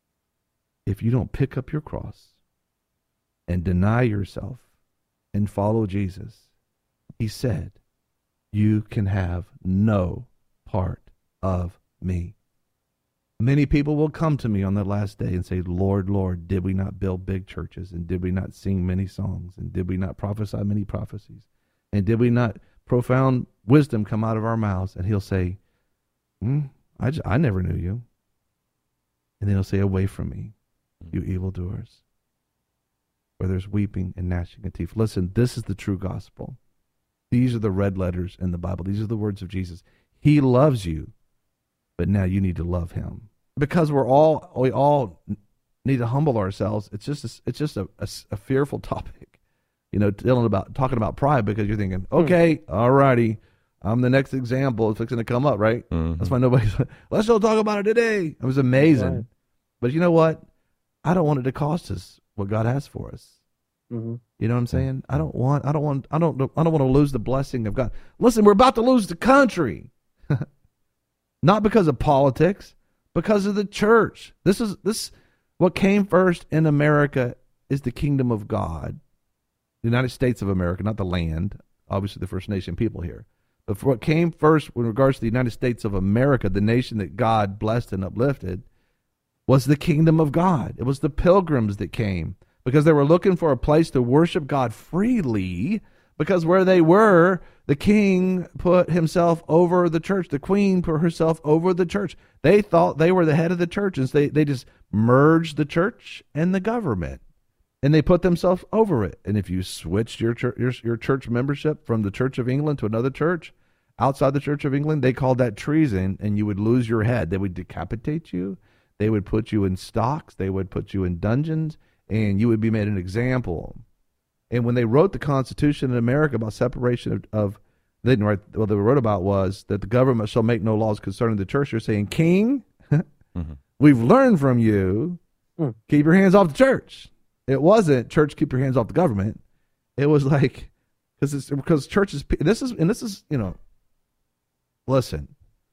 Speaker 1: If you don't pick up your cross and deny yourself and follow Jesus, he said, you can have no part of me. Many people will come to me on the last day and say, Lord, Lord, did we not build big churches? And did we not sing many songs? And did we not prophesy many prophecies? And did we not profound wisdom come out of our mouths? And he'll say, mm, I, j- I never knew you. And then he'll say, away from me, you evildoers, where there's weeping and gnashing of teeth. Listen, this is the true gospel. These are the red letters in the Bible. These are the words of Jesus. He loves you, but now you need to love him. Because we're all, we all need to humble ourselves. It's just, a, it's just a, a, a fearful topic, you know, dealing about, talking about pride, because you're thinking, okay, all righty, I'm the next example. It's fixing to come up, right?
Speaker 2: Mm-hmm.
Speaker 1: That's why nobody's, let's don't talk about it today. It was amazing.
Speaker 3: Right.
Speaker 1: But you know what? I don't want it to cost us what God has for us.
Speaker 3: Mm-hmm.
Speaker 1: You know what I'm saying? I don't want, I don't want, I don't, I don't want to lose the blessing of God. Listen, we're about to lose the country. Not because of politics, because of the church. This is, this, what came first in America is the kingdom of God. The United States of America, not the land, obviously the First Nation people here. But for what came first in regards to the United States of America, the nation that God blessed and uplifted, was the kingdom of God. It was the pilgrims that came because they were looking for a place to worship God freely, because where they were, the king put himself over the church. The queen put herself over the church. They thought they were the head of the church, and so they, they just merged the church and the government, and they put themselves over it. And if you switched your church, your, your church membership from the Church of England to another church outside the Church of England, they called that treason, and you would lose your head. They would decapitate you. They would put you in stocks. They would put you in dungeons, and you would be made an example. And when they wrote the Constitution in America about separation of, of they didn't write, what they wrote about was that the government shall make no laws concerning the church. They're saying, King,
Speaker 2: Mm-hmm.
Speaker 1: we've learned from you,
Speaker 3: Mm.
Speaker 1: keep your hands off the church. It wasn't church, keep your hands off the government. It was like, because it's because churches, this is, and this is, you know, listen,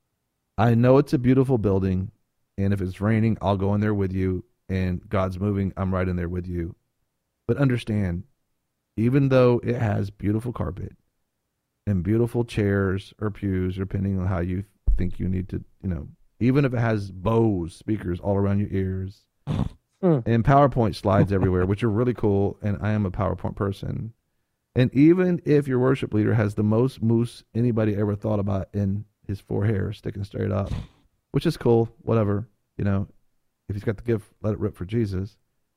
Speaker 1: I know it's a beautiful building, and if it's raining, I'll go in there with you, and God's moving, I'm right in there with you. But understand, even though it has beautiful carpet and beautiful chairs or pews, depending on how you think you need to, you know, even if it has Bose speakers all around your ears
Speaker 3: Mm.
Speaker 1: and PowerPoint slides everywhere, which are really cool, and I am a PowerPoint person. And even if your worship leader has the most moose anybody ever thought about in his four hairs sticking straight up, which is cool, whatever, you know, if he's got the gift, let it rip for Jesus.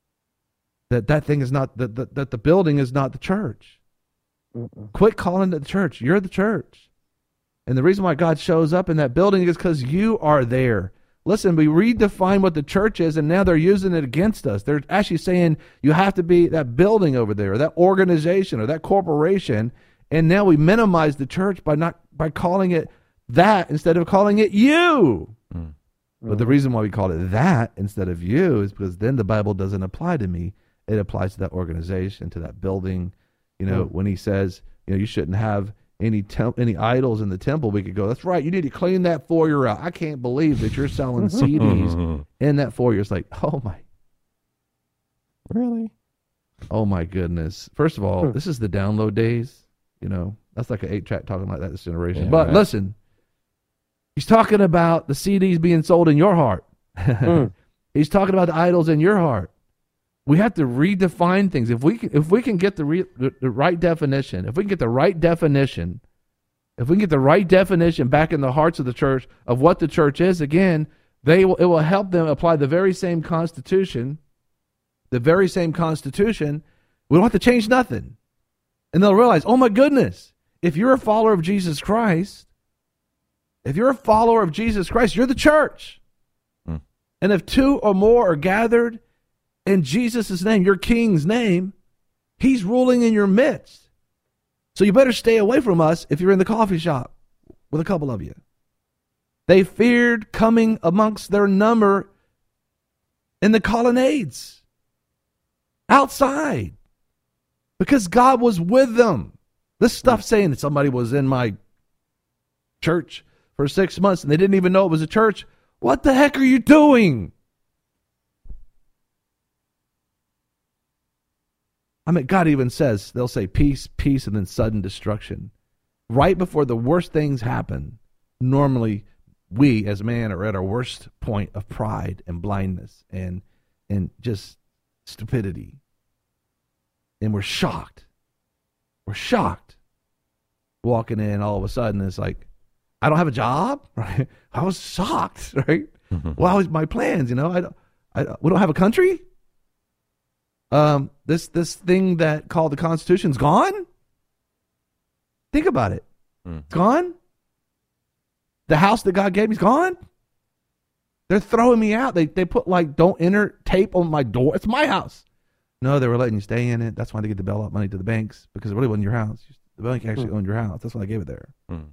Speaker 1: That that thing is not, that, that, that the building is not the church.
Speaker 3: Mm-mm.
Speaker 1: Quit calling it the church. You're the church. And the reason why God shows up in that building is because you are there. Listen, we redefine what the church is, and now they're using it against us. They're actually saying you have to be that building over there, or that organization, or that corporation, and now we minimize the church by not by calling it that instead of calling it you.
Speaker 2: Mm.
Speaker 1: But the reason why we call it that instead of you is because then the Bible doesn't apply to me. It applies to that organization, to that building. You know,
Speaker 3: Mm.
Speaker 1: when he says, you know, you shouldn't have any temp- any idols in the temple, we could go, that's right, you need to clean that foyer out. I can't believe that you're selling C Ds in that foyer. It's like, oh my.
Speaker 2: Really?
Speaker 1: Oh my goodness! First of all,
Speaker 3: Hmm.
Speaker 1: this is the download days. You know, that's like an eight track talking like that this generation.
Speaker 2: Yeah,
Speaker 1: but
Speaker 2: right.
Speaker 1: listen, he's talking about the C Ds being sold in your heart.
Speaker 3: Mm.
Speaker 1: He's talking about the idols in your heart. We have to redefine things. If we can, if we can get the, re, the the right definition, if we can get the right definition, if we can get the right definition back in the hearts of the church of what the church is, again, they will, it will help them apply the very same constitution, the very same constitution. We don't have to change nothing, and they'll realize, oh my goodness, if you're a follower of Jesus Christ, if you're a follower of Jesus Christ, you're the church.
Speaker 2: Hmm.
Speaker 1: And if two or more are gathered in Jesus' name, your King's name, he's ruling in your midst. So you better stay away from us if you're in the coffee shop with a couple of you. They feared coming amongst their number in the colonnades, outside, because God was with them. This stuff saying that somebody was in my church for six months and they didn't even know it was a church. What the heck are you doing? I mean, God even says, they'll say peace, peace, and then sudden destruction. Right before the worst things happen, normally we as man are at our worst point of pride and blindness and and just stupidity. And we're shocked. We're shocked. Walking in, all of a sudden, it's like, I don't have a job, right? I was shocked, right? Well, was my plans, you know? I don't, I don't, we don't have a country. Um, this this thing that called the Constitution's gone. Think about it.
Speaker 2: Mm.
Speaker 1: It's gone. The house that God gave me's gone. They're throwing me out. They they put like don't enter tape on my door. It's my house. No, they were letting you stay in it. That's why they get the bailout money to the banks, because it really wasn't your house. The bank actually
Speaker 3: Mm.
Speaker 1: owned your house. That's why I gave it there.
Speaker 2: Mm.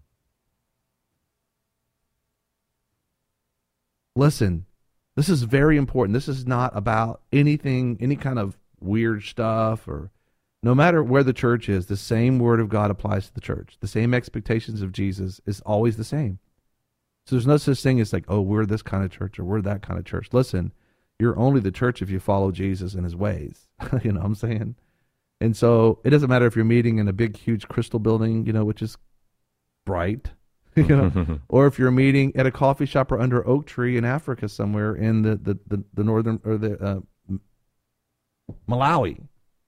Speaker 1: Listen, this is very important. This is not about anything, any kind of weird stuff, or no matter where the church is, the same word of God applies to the church. The same expectations of Jesus is always the same. So there's no such thing as like, oh, we're this kind of church or we're that kind of church. Listen, you're only the church if you follow Jesus and his ways. You know what I'm saying? And so it doesn't matter if you're meeting in a big, huge crystal building, you know, which is bright, you know, or if you're meeting at a coffee shop or under an oak tree in Africa somewhere in the, the, the, the northern or the uh, Malawi.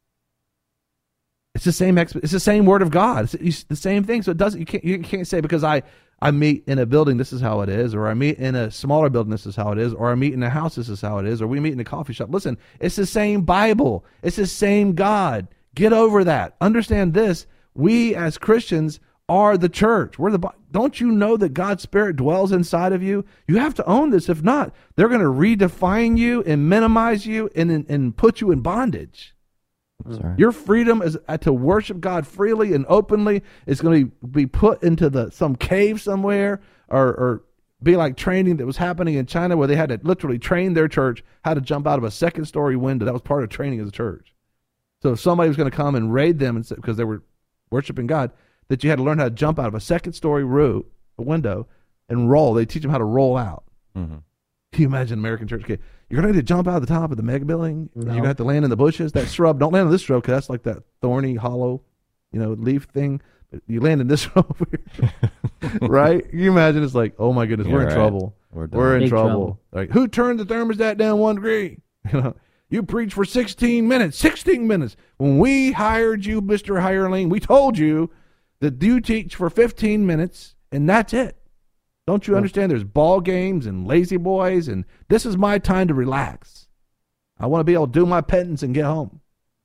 Speaker 1: It's the same. Exp- it's the same word of God. It's, it's the same thing. So it doesn't. You can't. You can't say because I I meet in a building, this is how it is, or I meet in a smaller building, this is how it is, or I meet in a house, this is how it is, or we meet in a coffee shop. Listen, it's the same Bible. It's the same God. Get over that. Understand this. We as Christians are the church. We're the. Don't you know that God's Spirit dwells inside of you? You have to own this. If not, they're going to redefine you and minimize you and and, and put you in bondage.
Speaker 2: Sorry.
Speaker 1: Your freedom is uh, to worship God freely and openly is going to be put into the some cave somewhere, or, or be like training that was happening in China where they had to literally train their church how to jump out of a second story window. That was part of training as a church. So if somebody was going to come and raid them and say, because they were worshiping God, that you had to learn how to jump out of a second story roof, a window, and roll. They teach them how to roll out.
Speaker 2: Mm-hmm.
Speaker 1: Can you imagine American church? Okay, you're going to jump out of the top of the mega building.
Speaker 3: No.
Speaker 1: You're going to have to land in the bushes. That shrub, don't land on this shrub because that's like that thorny, hollow, you know, leaf thing. But you land in this shrub over here. Right? Can you imagine? It's like, oh my goodness,
Speaker 2: Yeah,
Speaker 1: we're in
Speaker 2: right.
Speaker 1: trouble.
Speaker 2: We're done.
Speaker 1: We're in
Speaker 3: Big
Speaker 1: trouble.
Speaker 3: trouble.
Speaker 1: Like, who turned the thermostat down one degree? You know, you preached for sixteen minutes. sixteen minutes. When we hired you, Mister Hireling, we told you that you teach for fifteen minutes, and that's it. Don't you understand? There's ball games and lazy boys, and this is my time to relax. I want to be able to do my penance and get home.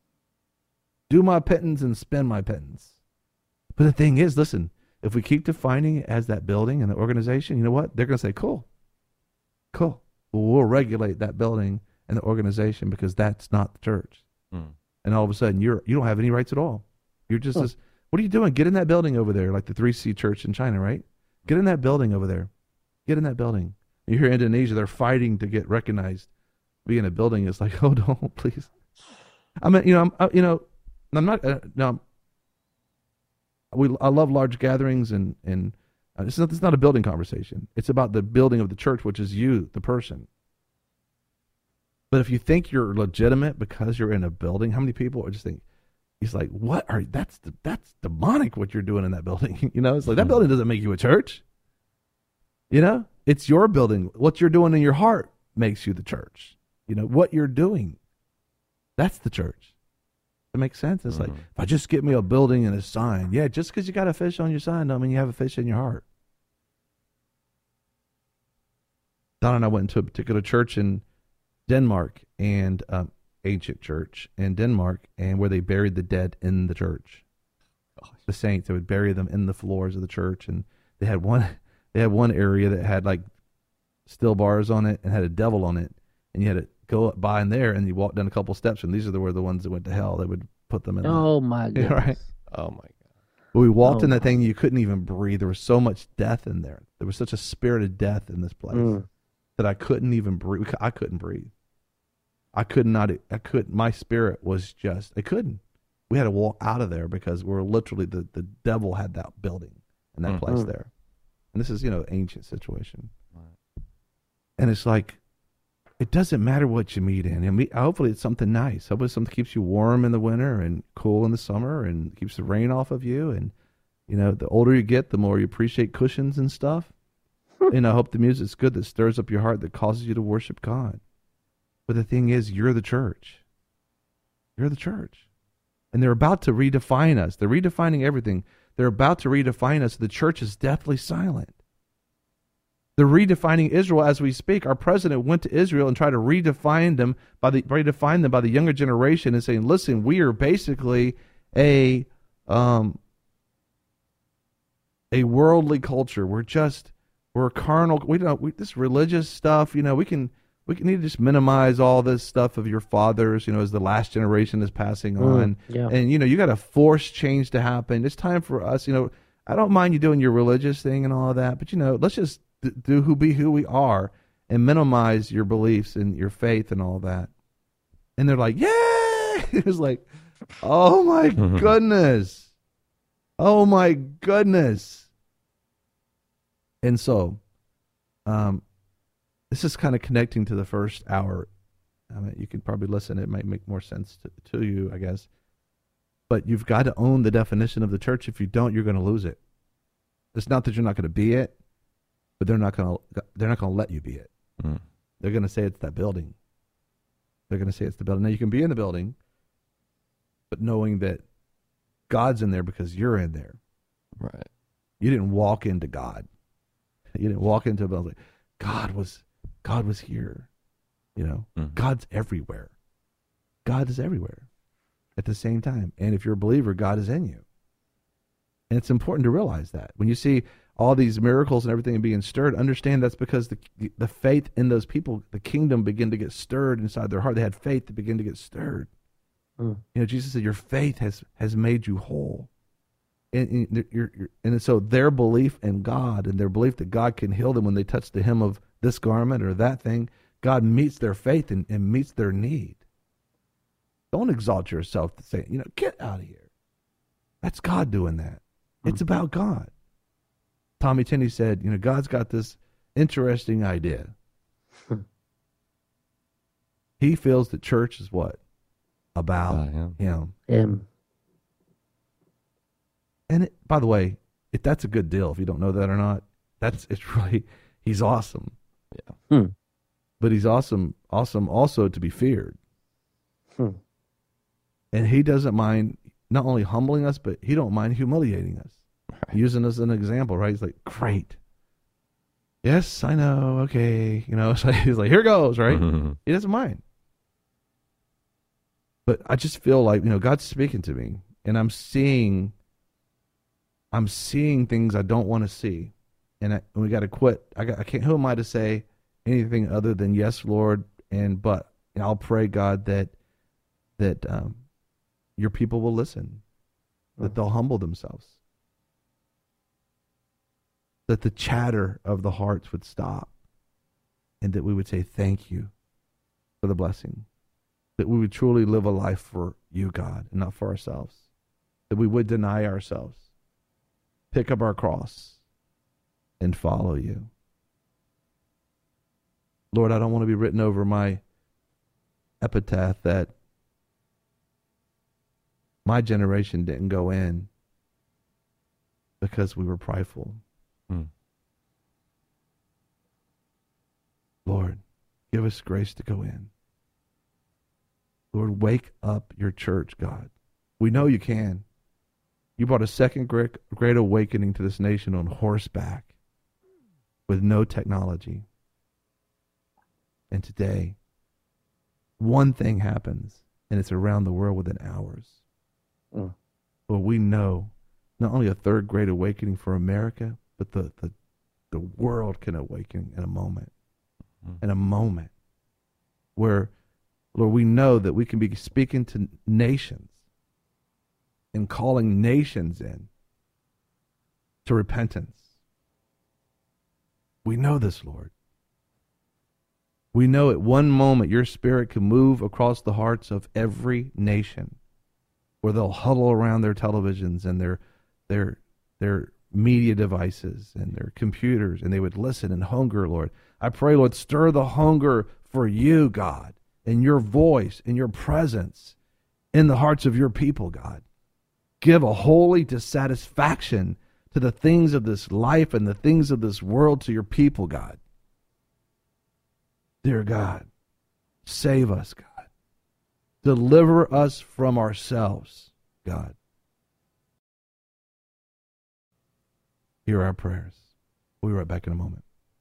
Speaker 1: Do my penance and spend my penance. But the thing is, listen, if we keep defining it as that building and the organization, you know what? They're going to say, cool, cool. Well, we'll regulate that building and the organization because that's not the church.
Speaker 2: Mm.
Speaker 1: And all of a sudden, you're you don't have any rights at all. You're just
Speaker 3: Huh.
Speaker 1: this. What are you doing? Get in that building over there, like the three C Church in China, right? Get in that building over there. Get in that building. You hear Indonesia, they're fighting to get recognized. Be in a building, it's like, oh, don't, please. I mean, you know, I'm, uh, you know, I'm not. Uh, no, we. I love large gatherings, and and uh, it's not. It's not a building conversation. It's about the building of the church, which is you, the person. But if you think you're legitimate because you're in a building, how many people are just think, he's like, what are, that's, the, that's demonic what you're doing in that building. You know, it's like, that building doesn't make you a church. You know, it's your building. What you're doing in your heart makes you the church. You know, what you're doing, that's the church. It makes sense. It's mm-hmm. like, if I just get me a building and a sign, yeah, just because you got a fish on your sign, don't mean you have a fish in your heart. Don and I went into a particular church in Denmark, and um, ancient church in Denmark, and where they buried the dead in the church. Gosh. The saints, they would bury them in the floors of the church, and they had one, they had one area that had like steel bars on it and had a devil on it, and you had to go up by in there, and you walk down a couple steps, and these are the were the ones that went to hell. They would put them in.
Speaker 3: Oh
Speaker 1: the,
Speaker 3: my goodness!
Speaker 1: Right?
Speaker 2: Oh my god!
Speaker 1: But we walked
Speaker 3: oh
Speaker 1: in that
Speaker 3: my.
Speaker 1: thing, you couldn't even breathe. There was so much death in there. There was such a spirit of death in this place mm. that I couldn't even breathe. I couldn't breathe. I could not, I couldn't, my spirit was just, I couldn't. We had to walk out of there because we were literally, the, the devil had that building and that mm-hmm. place there. And this is, you know, ancient situation. Right. And it's like, it doesn't matter what you meet in. And we, hopefully it's something nice. Hopefully it's something that keeps you warm in the winter and cool in the summer and keeps the rain off of you. And, you know, the older you get, the more you appreciate cushions and stuff. And I hope the music's good that stirs up your heart, that causes you to worship God. But the thing is, you're the church. You're the church. And they're about to redefine us. They're redefining everything. They're about to redefine us. The church is deathly silent. They're redefining Israel as we speak. Our president went to Israel and tried to redefine them by the redefine them by the younger generation and saying, listen, we are basically a um, a worldly culture. We're just we're carnal. We don't we, this religious stuff, you know, we can We need to just minimize all this stuff of your fathers, you know, as the last generation is passing on.
Speaker 3: Mm, yeah.
Speaker 1: And, you know, you got to force change to happen. It's time for us, you know, I don't mind you doing your religious thing and all of that, but, you know, let's just do who be who we are and minimize your beliefs and your faith and all that. And they're like, yay! It was like, oh, my goodness. Oh, my goodness. And so, um, this is kind of connecting to the first hour. I mean, you can probably listen. It might make more sense to, to you, I guess. But you've got to own the definition of the church. If you don't, you're going to lose it. It's not that you're not going to be it, but they're not going to. They're not going to let you be it. Mm. They're going to say it's that building. They're going to say it's the building. Now you can be in the building, but knowing that God's in there because you're in there.
Speaker 2: Right.
Speaker 1: You didn't walk into God. You didn't walk into a building. God was. God was here, you know, mm-hmm. God's everywhere. God is everywhere at the same time. And if you're a believer, God is in you. And it's important to realize that. When you see all these miracles and everything being stirred, understand that's because the the faith in those people, the kingdom began to get stirred inside their heart. They had faith to begin to get stirred. Mm. You know, Jesus said, your faith has, has made you whole. And, and, you're, you're, and so their belief in God and their belief that God can heal them when they touch the hem of this garment or that thing, God meets their faith and, and meets their need. Don't exalt yourself to say, you know, get out of here. That's God doing that. Mm-hmm. It's about God. Tommy Tenney said, you know, God's got this interesting idea. He feels that church is what? About uh, him. him.
Speaker 3: Him.
Speaker 1: And it, by the way, if that's a good deal, if you don't know that or not, that's it's really, he's awesome.
Speaker 2: Yeah.
Speaker 3: Hmm.
Speaker 1: But he's awesome, awesome also to be feared.
Speaker 3: Hmm.
Speaker 1: And he doesn't mind not only humbling us, but he don't mind humiliating us. Right. Using us as an example, right? He's like, great. Yes, I know. Okay. You know, so he's like, here goes, right? Mm-hmm. He doesn't mind. But I just feel like, you know, God's speaking to me and I'm seeing, I'm seeing things I don't want to see. And, I, and we got to quit. I, got, I can't, who am I to say anything other than yes, Lord, and but. And I'll pray, God, that that um, your people will listen, that they'll humble themselves, that the chatter of the hearts would stop, and that we would say thank you for the blessing, that we would truly live a life for you, God, and not for ourselves, that we would deny ourselves, pick up our cross, and follow you. Lord, I don't want to be written over my epitaph that my generation didn't go in because we were prideful.
Speaker 2: Hmm.
Speaker 1: Lord, give us grace to go in. Lord, wake up your church, God. We know you can. You brought a second great, great awakening to this nation on horseback with no technology. And today, one thing happens, and it's around the world within hours.
Speaker 3: Mm.
Speaker 1: Well, we know not only a third great awakening for America, but the, the, the world can awaken in a moment.
Speaker 2: Mm.
Speaker 1: In a moment where, Lord, we know that we can be speaking to nations and calling nations in to repentance. We know this, Lord. We know at one moment your Spirit can move across the hearts of every nation where they'll huddle around their televisions and their their their media devices and their computers, and they would listen and hunger, Lord. I pray, Lord, stir the hunger for you, God, and your voice and your presence in the hearts of your people, God. Give a holy dissatisfaction to the things of this life and the things of this world to your people, God. Dear God, save us, God. Deliver us from ourselves, God. Hear our prayers. We'll be right back in a moment.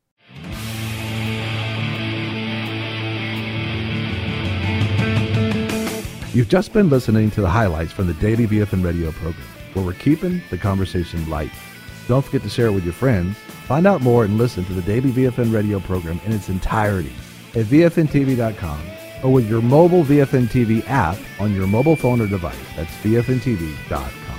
Speaker 1: You've just been listening to the highlights from the Daily V F N Radio program, where we're keeping the conversation light. Don't forget to share it with your friends. Find out more and listen to the Daily V F N Radio program in its entirety at V F N T V dot com or with your mobile V F N T V app on your mobile phone or device. That's V F N T V dot com.